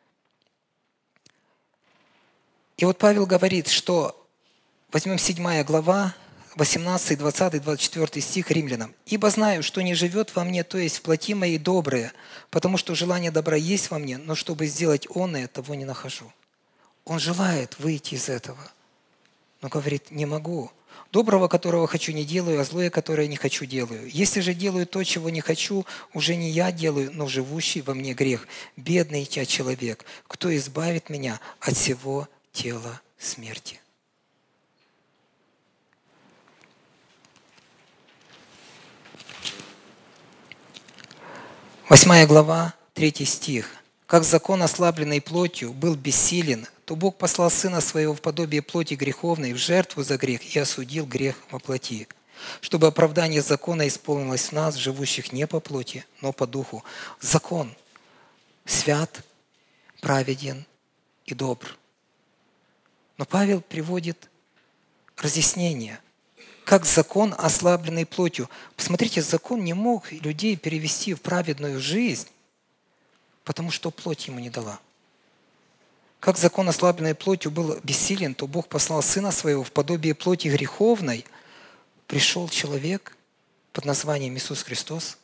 И вот Павел говорит, что, возьмем седьмая глава, восемнадцатый, двадцатый, двадцать четвёртый стих Римлянам. «Ибо знаю, что не живет во мне, то есть в плоти моей доброе, потому что желание добра есть во мне, но чтобы сделать оное, того не нахожу». Он желает выйти из этого, но говорит: «Не могу. Доброго, которого хочу, не делаю, а злое, которое не хочу, делаю. Если же делаю то, чего не хочу, уже не я делаю, но живущий во мне грех. Бедный я человек, кто избавит меня от всего тела смерти». Восьмая глава, третий стих. «Как закон, ослабленный плотью, был бессилен, то Бог послал Сына Своего в подобие плоти греховной в жертву за грех и осудил грех во плоти, чтобы оправдание закона исполнилось в нас, живущих не по плоти, но по духу». Закон свят, праведен и добр. Но Павел приводит разъяснение, как закон, ослабленный плотью. Посмотрите, закон не мог людей перевести в праведную жизнь, потому что плоть ему не дала. Как закон, ослабленный плотью, был бессилен, то Бог послал Сына Своего в подобие плоти греховной. Пришел человек под названием Иисус Христос.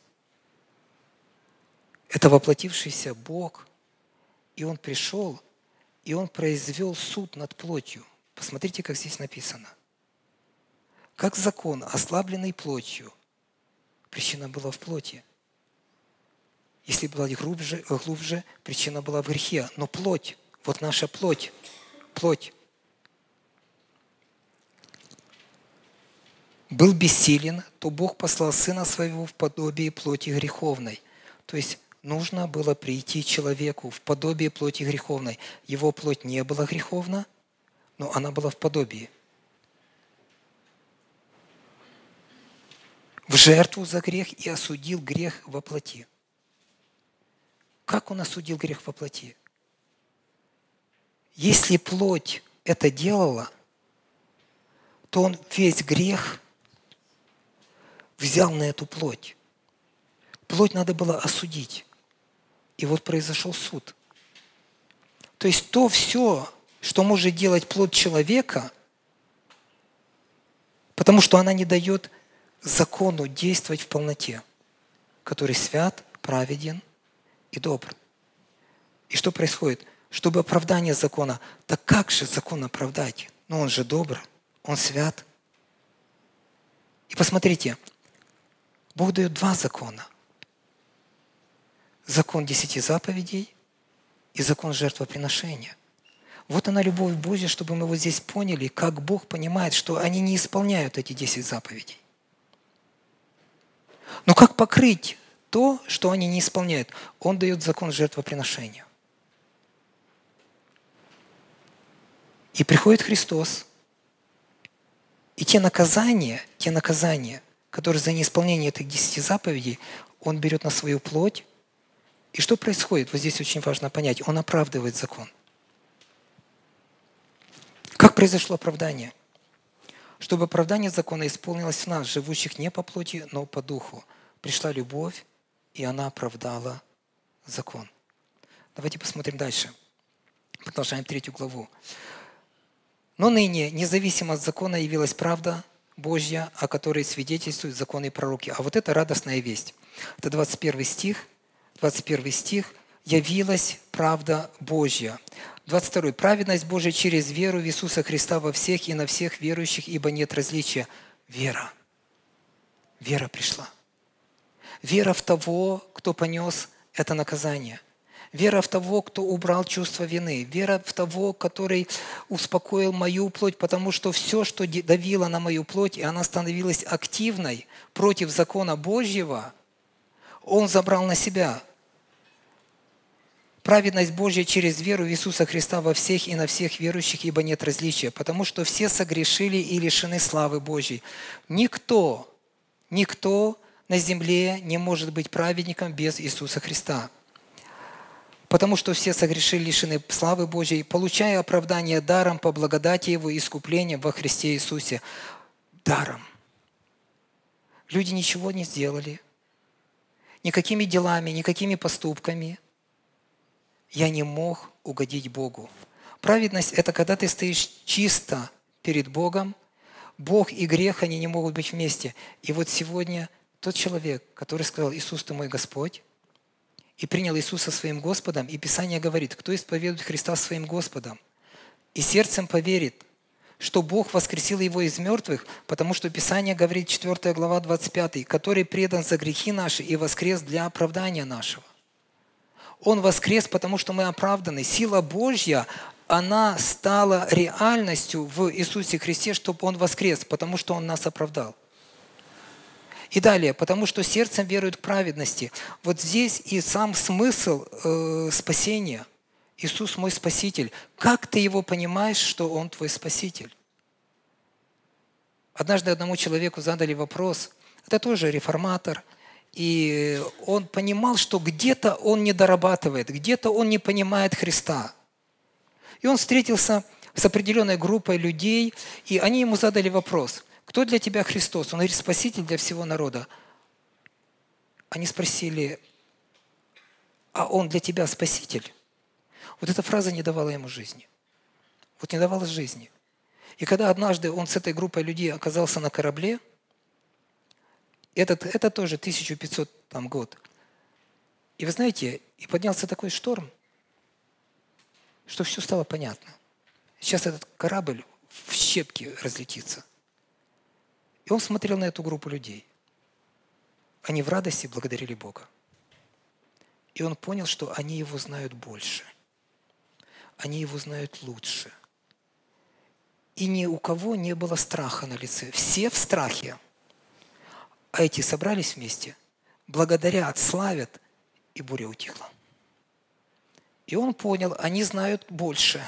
Это воплотившийся Бог. И Он пришел, и Он произвел суд над плотью. Посмотрите, как здесь написано. Как закон, ослабленный плотью, причина была в плоти. Если была глубже, глубже, причина была в грехе. Но плоть, вот наша плоть, плоть, был бессилен, то Бог послал Сына Своего в подобие плоти греховной. То есть нужно было прийти человеку в подобие плоти греховной. Его плоть не была греховна, но она была в подобии. В жертву за грех и осудил грех во плоти. Как Он осудил грех во плоти? Если плоть это делала, то Он весь грех взял на эту плоть. Плоть надо было осудить. И вот произошел суд. То есть то все, что может делать плоть человека, потому что она не дает закону действовать в полноте, который свят, праведен и добр. И что происходит? Чтобы оправдание закона, так как же закон оправдать? Ну, он же добр, он свят. И посмотрите, Бог дает два закона. Закон десяти заповедей и закон жертвоприношения. Вот она, любовь Божья, чтобы мы вот здесь поняли, как Бог понимает, что они не исполняют эти десять заповедей. Но как покрыть то, что они не исполняют? Он дает закон жертвоприношения. И приходит Христос, и те наказания, те наказания, которые за неисполнение этих десяти заповедей, Он берет на свою плоть. И что происходит? Вот здесь очень важно понять. Он оправдывает закон. Как произошло оправдание? Чтобы оправдание закона исполнилось в нас, живущих не по плоти, но по духу. Пришла любовь, и она оправдала закон. Давайте посмотрим дальше. Продолжаем третью главу. «Но ныне, независимо от закона, явилась правда Божья, о которой свидетельствуют законы и пророки». А вот это радостная весть. Это двадцать первый стих. двадцать первый стих. «Явилась правда Божья». двадцать второй. «Праведность Божия через веру в Иисуса Христа во всех и на всех верующих, ибо нет различия». Вера. Вера пришла. Вера в того, кто понес это наказание. Вера в того, кто убрал чувство вины. Вера в того, который успокоил мою плоть, потому что все, что давило на мою плоть, и она становилась активной против закона Божьего, Он забрал на себя. Праведность Божья через веру в Иисуса Христа во всех и на всех верующих, ибо нет различия, потому что все согрешили и лишены славы Божьей. Никто, никто на земле не может быть праведником без Иисуса Христа. Потому что все согрешили, лишены славы Божьей, получая оправдание даром по благодати Его и искуплением во Христе Иисусе. Даром. Люди ничего не сделали. Никакими делами, никакими поступками. Я не мог угодить Богу. Праведность – это когда ты стоишь чисто перед Богом. Бог и грех, они не могут быть вместе. И вот сегодня тот человек, который сказал: «Иисус, Ты мой Господь», и принял Иисуса своим Господом, и Писание говорит: кто исповедует Христа своим Господом и сердцем поверит, что Бог воскресил его из мертвых, потому что Писание говорит, четвёртая глава, двадцать пятый, который предан за грехи наши и воскрес для оправдания нашего. Он воскрес, потому что мы оправданы. Сила Божья, она стала реальностью в Иисусе Христе, чтобы Он воскрес, потому что Он нас оправдал. И далее, потому что сердцем веруют к праведности. Вот здесь и сам смысл э, спасения. Иисус мой Спаситель. Как ты Его понимаешь, что Он твой Спаситель? Однажды одному человеку задали вопрос, это тоже реформатор, и он понимал, что где-то он не дорабатывает, где-то он не понимает Христа. И он встретился с определенной группой людей, и они ему задали вопрос: кто для тебя Христос? Он говорит: Спаситель для всего народа. Они спросили: а Он для тебя Спаситель? Вот эта фраза не давала ему жизни. Вот не давала жизни. И когда однажды он с этой группой людей оказался на корабле, этот, это тоже тысяча пятьсот там, год. И вы знаете, и поднялся такой шторм, что все стало понятно. Сейчас этот корабль в щепки разлетится. И он смотрел на эту группу людей. Они в радости благодарили Бога. И он понял, что они Его знают больше. Они Его знают лучше. И ни у кого не было страха на лице. Все в страхе. А эти собрались вместе, благодарят, славят, и буря утихла. И он понял, они знают больше.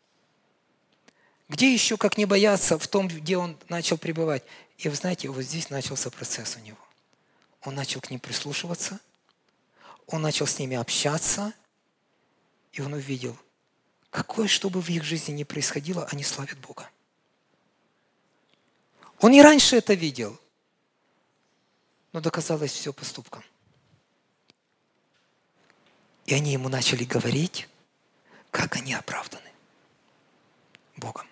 Где еще, как не бояться, в том, где он начал пребывать? И вы знаете, вот здесь начался процесс у него. Он начал к ним прислушиваться, он начал с ними общаться, и он увидел, какое, что бы в их жизни ни происходило, они славят Бога. Он и раньше это видел, но доказалось все поступком. И они ему начали говорить, как они оправданы Богом.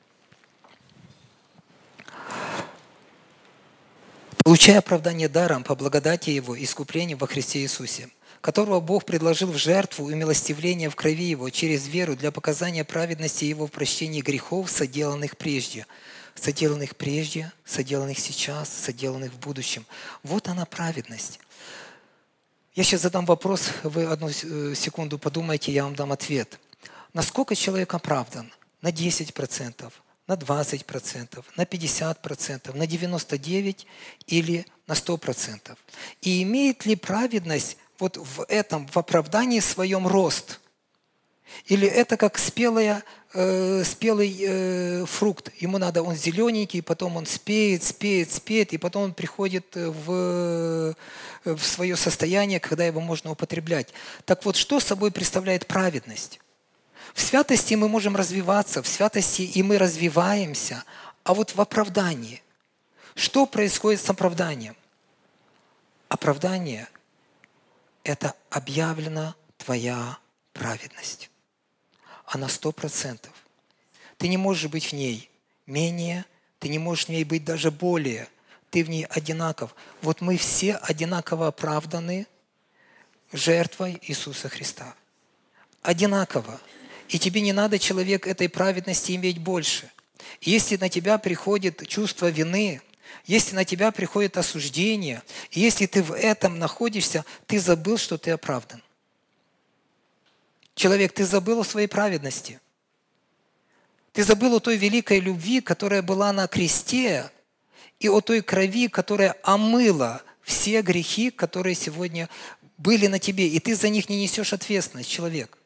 Получая оправдание даром по благодати Его и искуплением во Христе Иисусе, которого Бог предложил в жертву и милостивление в крови Его через веру для показания праведности Его в прощении грехов, соделанных прежде. Соделанных прежде, соделанных сейчас, соделанных в будущем. Вот она праведность. Я сейчас задам вопрос, вы одну секунду подумайте, я вам дам ответ. Насколько человек оправдан? На десять процентов, на двадцать процентов, на пятьдесят процентов, на девяносто девять процентов или на сто процентов? И имеет ли праведность вот в этом, в оправдании своем рост? Или это как спелая, э, спелый э, фрукт. Ему надо, он зелененький, потом он спеет, спеет, спеет, и потом он приходит в, в свое состояние, когда его можно употреблять. Так вот, что собой представляет праведность? В святости мы можем развиваться, в святости и мы развиваемся, а вот в оправдании. Что происходит с оправданием? Оправдание – это объявлена твоя праведность. Она сто процентов. Ты не можешь быть в ней менее, ты не можешь в ней быть даже более. Ты в ней одинаков. Вот мы все одинаково оправданы жертвой Иисуса Христа. Одинаково. И тебе не надо, человек, этой праведности иметь больше. И если на тебя приходит чувство вины, если на тебя приходит осуждение, и если ты в этом находишься, ты забыл, что ты оправдан. Человек, ты забыл о своей праведности. Ты забыл о той великой любви, которая была на кресте, и о той крови, которая омыла все грехи, которые сегодня были на тебе, и ты за них не несешь ответственность, человек.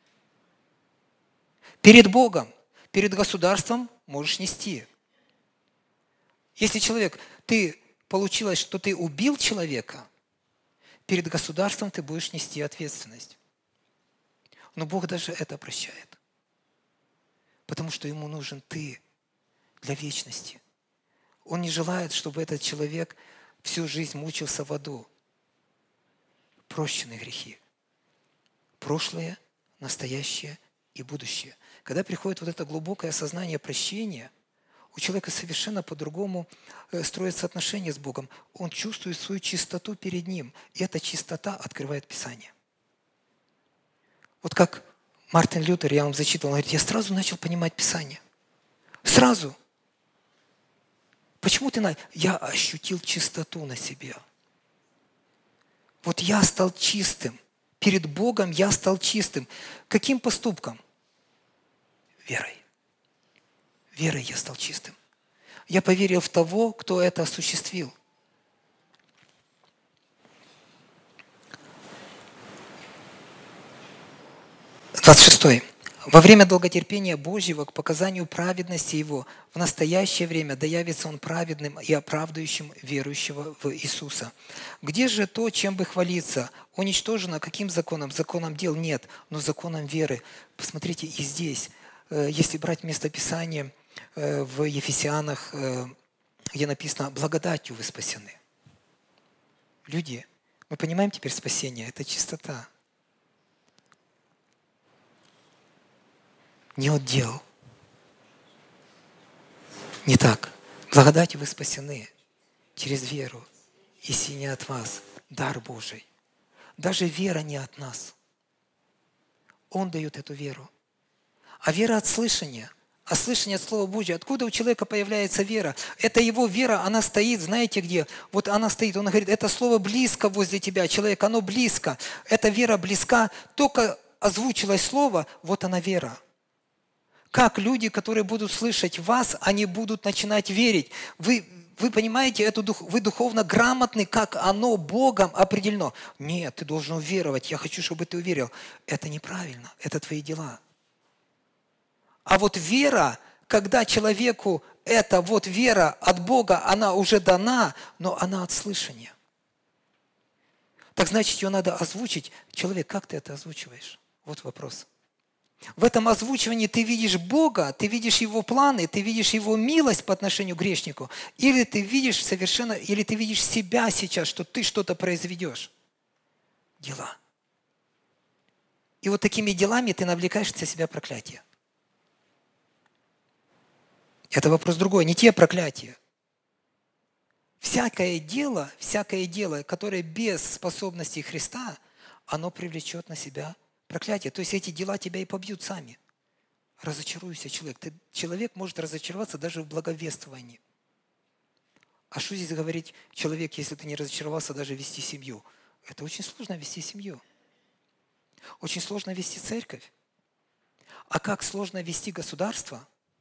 Перед Богом, перед государством можешь нести. Если человек, ты получилось, что ты убил человека, перед государством ты будешь нести ответственность. Но Бог даже это прощает. Потому что Ему нужен ты для вечности. Он не желает, чтобы этот человек всю жизнь мучился в аду. Прощены грехи. Прошлое, настоящее и будущее. Когда приходит вот это глубокое осознание прощения, у человека совершенно по-другому строятся отношения с Богом. Он чувствует свою чистоту перед Ним. И эта чистота открывает Писание. Вот как Мартин Лютер, я вам зачитывал, он говорит, я сразу начал понимать Писание. Сразу. Почему ты на... Я ощутил чистоту на себе. Вот я стал чистым. Перед Богом я стал чистым. Каким поступком? Верой. Верой я стал чистым. Я поверил в того, кто это осуществил. двадцать шестой. Во время долготерпения Божьего к показанию праведности Его в настоящее время да явится Он праведным и оправдывающим верующего в Иисуса. Где же то, чем бы хвалиться? Уничтожено каким законом? Законом дел нет, но законом веры. Посмотрите, и здесь, если брать местописание в Ефесянах, где написано «благодатью вы спасены». Люди, мы понимаем теперь спасение, это чистота. Не от дел. Не так. Благодатью вы спасены через веру. И сии не от вас. Дар Божий. Даже вера не от нас. Он дает эту веру. А вера от слышания. А слышание от Слова Божьего. Откуда у человека появляется вера? Это его вера, она стоит, знаете где? Вот она стоит, он говорит, это Слово близко возле тебя, человек, оно близко. Эта вера близка. Только озвучилось Слово, вот она вера. Как люди, которые будут слышать вас, они будут начинать верить. Вы, вы понимаете, эту дух, вы духовно грамотны, как оно Богом определено. Нет, ты должен уверовать, я хочу, чтобы ты уверил. Это неправильно, это твои дела. А вот вера, когда человеку эта вот вера от Бога, она уже дана, но она от слышания. Так значит, ее надо озвучить. Человек, как ты это озвучиваешь? Вот вопрос. В этом озвучивании ты видишь Бога, ты видишь Его планы, ты видишь Его милость по отношению к грешнику, или ты видишь совершенно, или ты видишь себя сейчас, что ты что-то произведешь. Дела. И вот такими делами ты навлекаешь на себя проклятие. Это вопрос другой, не те проклятия. Всякое дело, всякое дело, которое без способности Христа, оно привлечет на себя проклятие. То есть эти дела тебя и побьют сами. Разочаруйся, человек. Ты, человек может разочароваться даже в благовествовании. А что здесь говорить человек, если ты не разочаровался даже вести семью? Это очень сложно вести семью. Очень сложно вести церковь. А как сложно вести государство?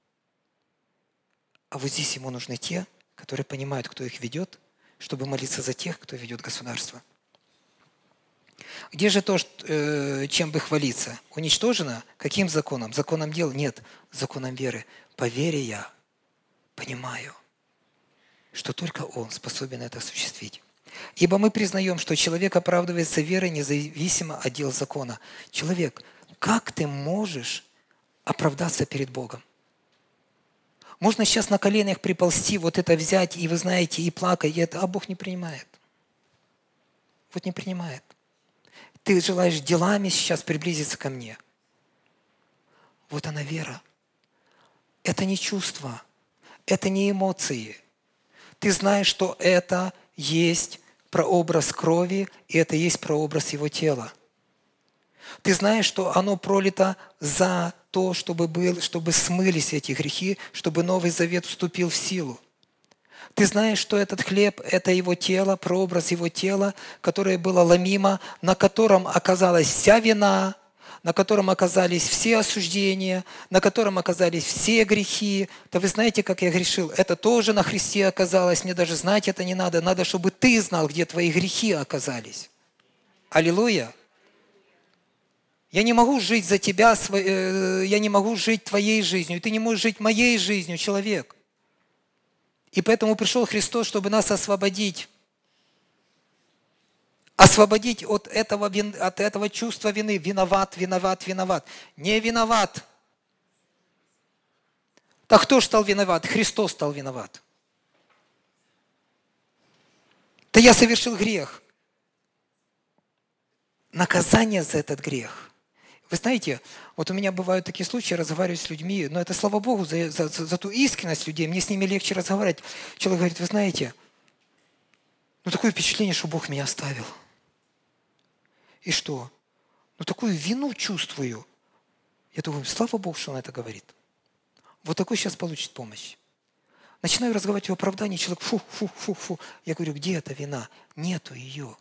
А вот здесь ему нужны те, которые понимают, кто их ведет, чтобы молиться за тех, кто ведет государство. Где же то, чем бы хвалиться? Уничтожено? Каким законом? Законом дел? Нет. Законом веры. По вере я понимаю, что только Он способен это осуществить. Ибо мы признаем, что человек оправдывается верой независимо от дел закона. Человек, как ты можешь оправдаться перед Богом? Можно сейчас на коленях приползти, вот это взять, и вы знаете, и плакать, и это, а Бог не принимает. Вот не принимает. Ты желаешь делами сейчас приблизиться ко мне. Вот она вера. Это не чувство, это не эмоции. Ты знаешь, что это есть прообраз крови, и это есть прообраз Его тела. Ты знаешь, что оно пролито за то, чтобы, был, чтобы смылись эти грехи, чтобы Новый Завет вступил в силу. Ты знаешь, что этот хлеб – это Его тело, прообраз Его тела, которое было ломимо, на котором оказалась вся вина, на котором оказались все осуждения, на котором оказались все грехи. Да вы знаете, как я грешил? Это тоже на Христе оказалось. Мне даже знать это не надо. Надо, чтобы ты знал, где твои грехи оказались. Аллилуйя. Я не могу жить за тебя, я не могу жить твоей жизнью, ты не можешь жить моей жизнью, человек. И поэтому пришел Христос, чтобы нас освободить. Освободить от этого, от этого чувства вины. Виноват, виноват, виноват. Не виноват. Так кто ж стал виноват? Христос стал виноват. Да я совершил грех. Наказание за этот грех. Вы знаете, вот у меня бывают такие случаи, я разговариваю с людьми, но это слава Богу за, за, за ту искренность людей, мне с ними легче разговаривать. Человек говорит, вы знаете, ну такое впечатление, что Бог меня оставил. И что? Ну такую вину чувствую. Я думаю, слава Богу, что он это говорит. Вот такой сейчас получит помощь. Начинаю разговаривать в оправдании, человек, фу, фу, фу, фу. Я говорю, где эта вина? Нету ее.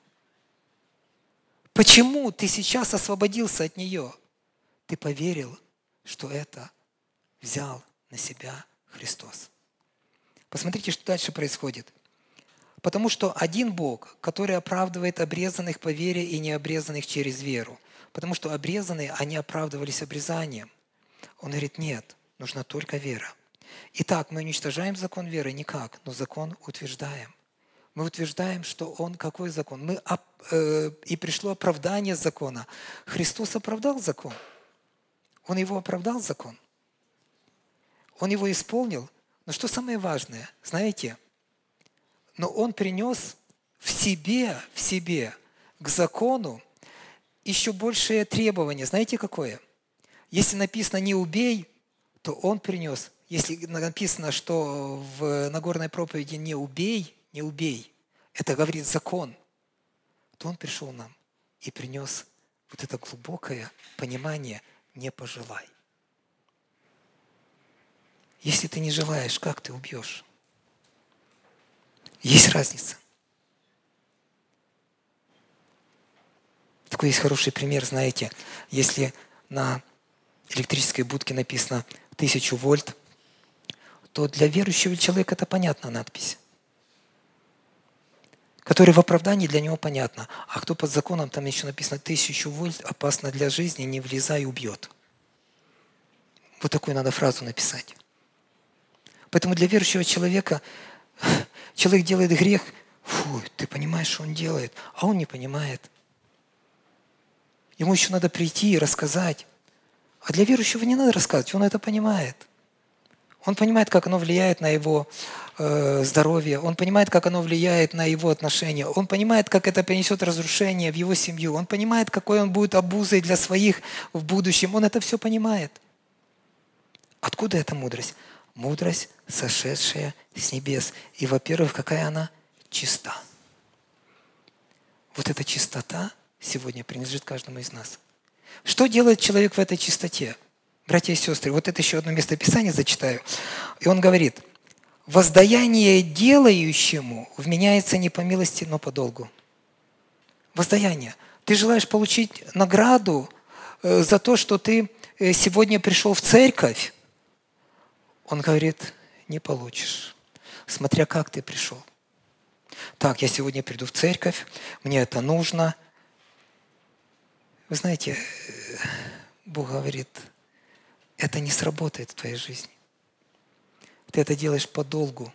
Почему ты сейчас освободился от нее? Ты поверил, что это взял на себя Христос. Посмотрите, что дальше происходит. Потому что один Бог, который оправдывает обрезанных по вере и необрезанных через веру. Потому что обрезанные, они оправдывались обрезанием. Он говорит, нет, нужна только вера. Итак, мы уничтожаем закон веры? Никак, но закон утверждаем. Мы утверждаем, что Он какой закон? Мы, э, и пришло оправдание закона. Христос оправдал закон. Он его оправдал, закон. Он его исполнил. Но что самое важное, знаете, но Он принес в себе, в себе к закону еще большее требование. Знаете, какое? Если написано «не убей», то Он принес. Если написано, что в Нагорной проповеди «не убей», не убей, это говорит закон, то Он пришел нам и принес вот это глубокое понимание «не пожелай». Если ты не желаешь, как ты убьешь? Есть разница. Такой есть хороший пример, знаете, если на электрической будке написано тысячу вольт, то для верующего человека это понятна надпись, которая в оправдании для него понятна. А кто под законом, там еще написано тысячу вольт, опасно для жизни, не влезай, убьет. Вот такую надо фразу написать. Поэтому для верующего человека человек делает грех, фу, ты понимаешь, что он делает, а он не понимает. Ему еще надо прийти и рассказать. А для верующего не надо рассказывать, он это понимает. Он понимает, как оно влияет на его э, здоровье, он понимает, как оно влияет на его отношения, он понимает, как это принесет разрушение в его семью, он понимает, какой он будет обузой для своих в будущем, он это все понимает. Откуда эта мудрость? Мудрость, сошедшая с небес. И, во-первых, какая она? Чиста. Вот эта чистота сегодня принадлежит каждому из нас. Что делает человек в этой чистоте? Братья и сестры, вот это еще одно местописание зачитаю. И он говорит, воздаяние делающему вменяется не по милости, но по долгу. Воздаяние. Ты желаешь получить награду за то, что ты сегодня пришел в церковь? Он говорит, не получишь, смотря как ты пришел. Так, я сегодня приду в церковь, мне это нужно. Вы знаете, Бог говорит, это не сработает в твоей жизни. Ты это делаешь по долгу,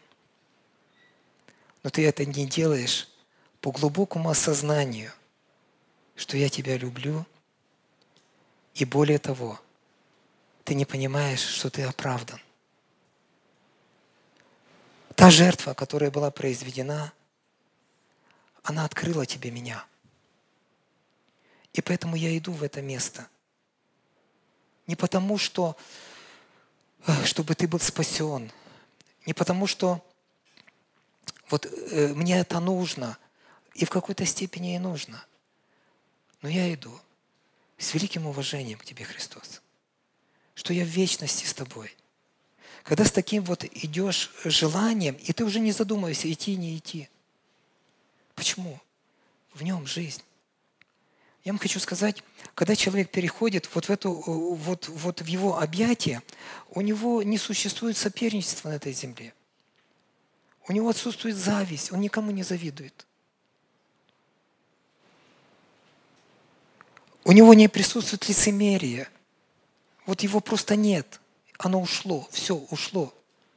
но ты это не делаешь по глубокому осознанию, что я тебя люблю, и более того, ты не понимаешь, что ты оправдан. Та жертва, которая была произведена, она открыла тебе меня. И поэтому я иду в это место. Не потому, что, чтобы ты был спасен. Не потому, что вот э, мне это нужно. И в какой-то степени и нужно. Но я иду с великим уважением к тебе, Христос. Что я в вечности с тобой. Когда с таким вот идешь желанием, и ты уже не задумываешься, идти, не идти. Почему? В нем жизнь. Я вам хочу сказать, когда человек переходит вот в, эту, вот, вот в его объятия, у него не существует соперничества на этой земле. У него отсутствует зависть, он никому не завидует. У него не присутствует лицемерие. Вот его просто нет. Оно ушло, все ушло.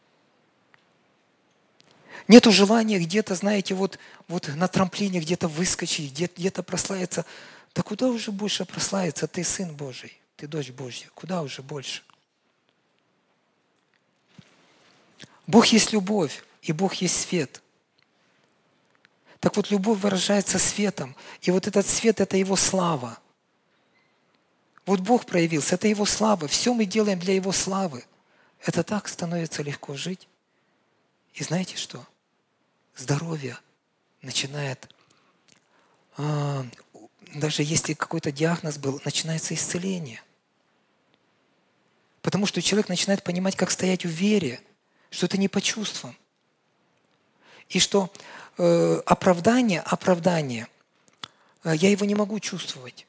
Нету желания где-то, знаете, вот, вот на трамплине где-то выскочить, где- где-то прославиться. Да куда уже больше прославиться? Ты Сын Божий, ты дочь Божья. Куда уже больше? Бог есть любовь, и Бог есть свет. Так вот, любовь выражается светом. И вот этот свет – это Его слава. Вот Бог проявился, это Его слава. Все мы делаем для Его славы. Это так становится легко жить. И знаете что? Здоровье начинает, а, даже если какой-то диагноз был, начинается исцеление. Потому что человек начинает понимать, как стоять в вере, что это не по чувствам. И что э, оправдание, оправдание, э, я его не могу чувствовать.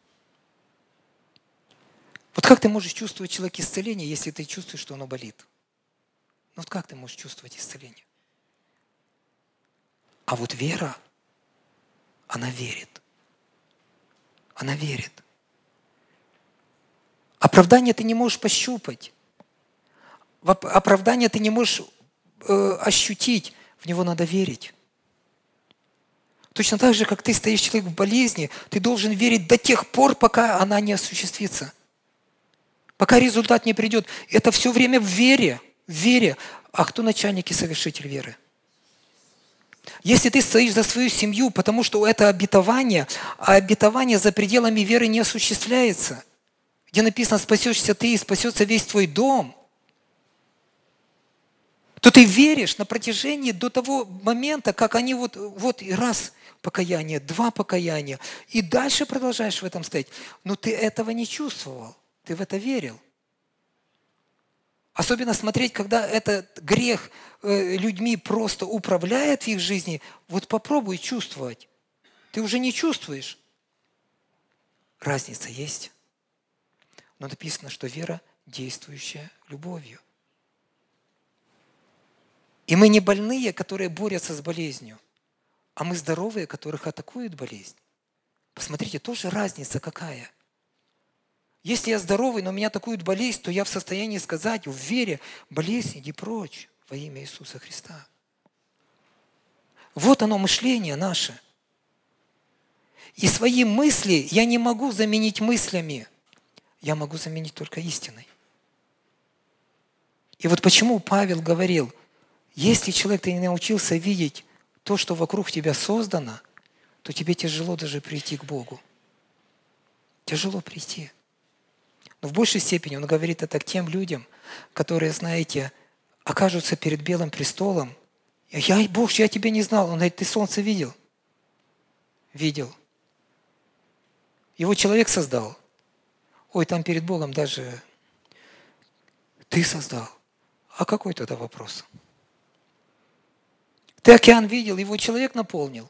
Вот как ты можешь чувствовать человек исцеление, если ты чувствуешь, что оно болит? Ну вот как ты можешь чувствовать исцеление? А вот вера, она верит. Она верит. Оправдание ты не можешь пощупать. Оправдание ты не можешь э, ощутить. В него надо верить. Точно так же, как ты стоишь человек в болезни, ты должен верить до тех пор, пока она не осуществится. Пока результат не придет. Это все время в вере. В вере. А кто начальник и совершитель веры? Если ты стоишь за свою семью, потому что это обетование, а обетование за пределами веры не осуществляется, где написано «спасешься ты и спасется весь твой дом», то ты веришь на протяжении до того момента, как они вот, вот раз покаяние, два покаяния, и дальше продолжаешь в этом стоять. Но ты этого не чувствовал, ты в это верил. Особенно смотреть, когда этот грех э, людьми просто управляет в их жизни, вот попробуй чувствовать. Ты уже не чувствуешь. Разница есть. Но написано, что вера, действующая любовью. И мы не больные, которые борются с болезнью, а мы здоровые, которых атакует болезнь. Посмотрите, тоже разница какая. Если я здоровый, но меня атакует болезнь, то я в состоянии сказать в вере: болезнь, иди прочь во имя Иисуса Христа. Вот оно мышление наше. И свои мысли я не могу заменить мыслями. Я могу заменить только истиной. И вот почему Павел говорил: если человек ты не научился видеть то, что вокруг тебя создано, то тебе тяжело даже прийти к Богу. Тяжело прийти. Но в большей степени он говорит это к тем людям, которые, знаете, окажутся перед белым престолом. Я, Бог, я тебя не знал. Он говорит: ты солнце видел? Видел. Его человек создал. Ой, там перед Богом даже ты создал. А какой тогда вопрос? Ты океан видел, его человек наполнил.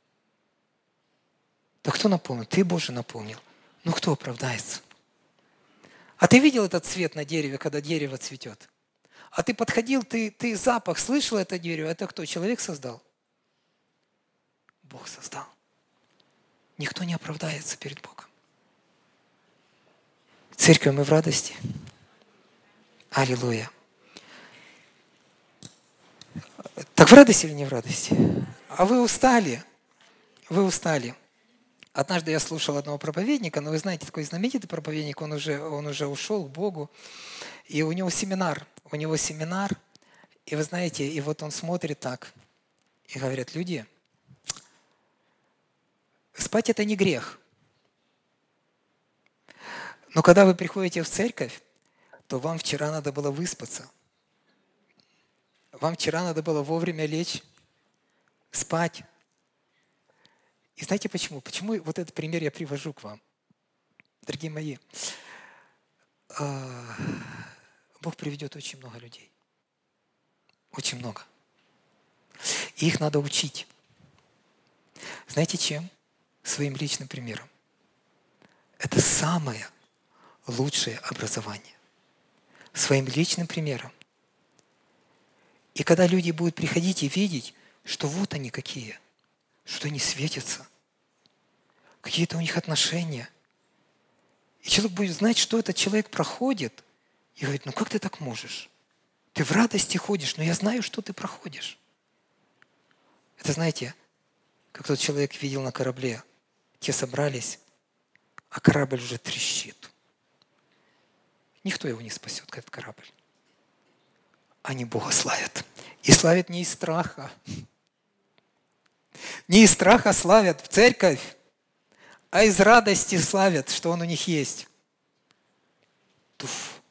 Да кто наполнил? Ты, Боже, наполнил. Ну кто оправдается? А ты видел этот цвет на дереве, когда дерево цветет? А ты подходил, ты, ты запах слышал это дерево? Это кто? Человек создал? Бог создал. Никто не оправдается перед Богом. Церковь, мы в радости. Аллилуйя. Так в радости или не в радости? А вы устали. Вы устали. Однажды я слушал одного проповедника, но вы знаете, такой знаменитый проповедник, он уже, он уже ушел к Богу, и у него семинар, у него семинар, и вы знаете, и вот он смотрит так, и говорят: люди, спать это не грех. Но когда вы приходите в церковь, то вам вчера надо было выспаться. Вам вчера надо было вовремя лечь, спать. И знаете почему? Почему вот этот пример я привожу к вам? Дорогие мои, Бог приведет очень много людей. Очень много. И их надо учить. Знаете чем? Своим личным примером. Это самое лучшее образование. Своим личным примером. И когда люди будут приходить и видеть, что вот они какие, что они светятся, какие-то у них отношения, И человек будет знать, что этот человек проходит, и говорит, ну как ты так можешь? Ты в радости ходишь, но я знаю, что ты проходишь. Это знаете, как тот человек видел на корабле. Те собрались, а корабль уже трещит. Никто его не спасет, этот корабль. Они Бога славят. И славят не из страха. Не из страха славят в церковь, а из радости славят, что Он у них есть. Туф.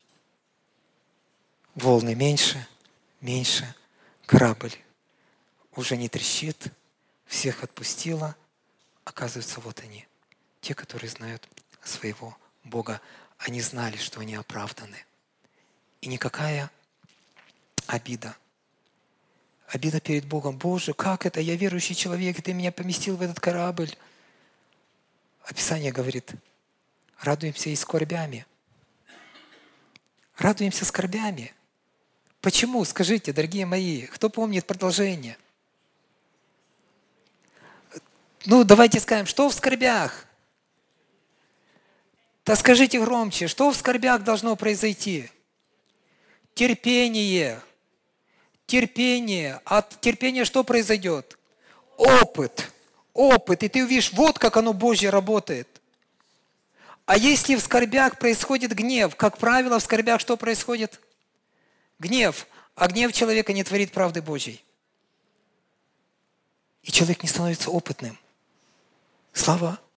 Волны меньше, меньше. Корабль уже не трещит, всех отпустила. Оказывается, вот они, те, которые знают своего Бога. Они знали, что они оправданы. И никакая обида. Обида перед Богом. Боже, как это? Я верующий человек, и Ты меня поместил в этот корабль. А Писание говорит, радуемся и скорбями. Радуемся скорбями. Почему? Скажите, дорогие мои, кто помнит продолжение? Ну, давайте скажем, что в скорбях? Да скажите громче, что в скорбях должно произойти? Терпение. Терпение. От терпения что произойдет? Опыт. Опыт. И ты увидишь, вот как оно Божье работает. А если в скорбях происходит гнев, как правило, в скорбях что происходит? Гнев. А гнев человека не творит правды Божьей. И человек не становится опытным. Слава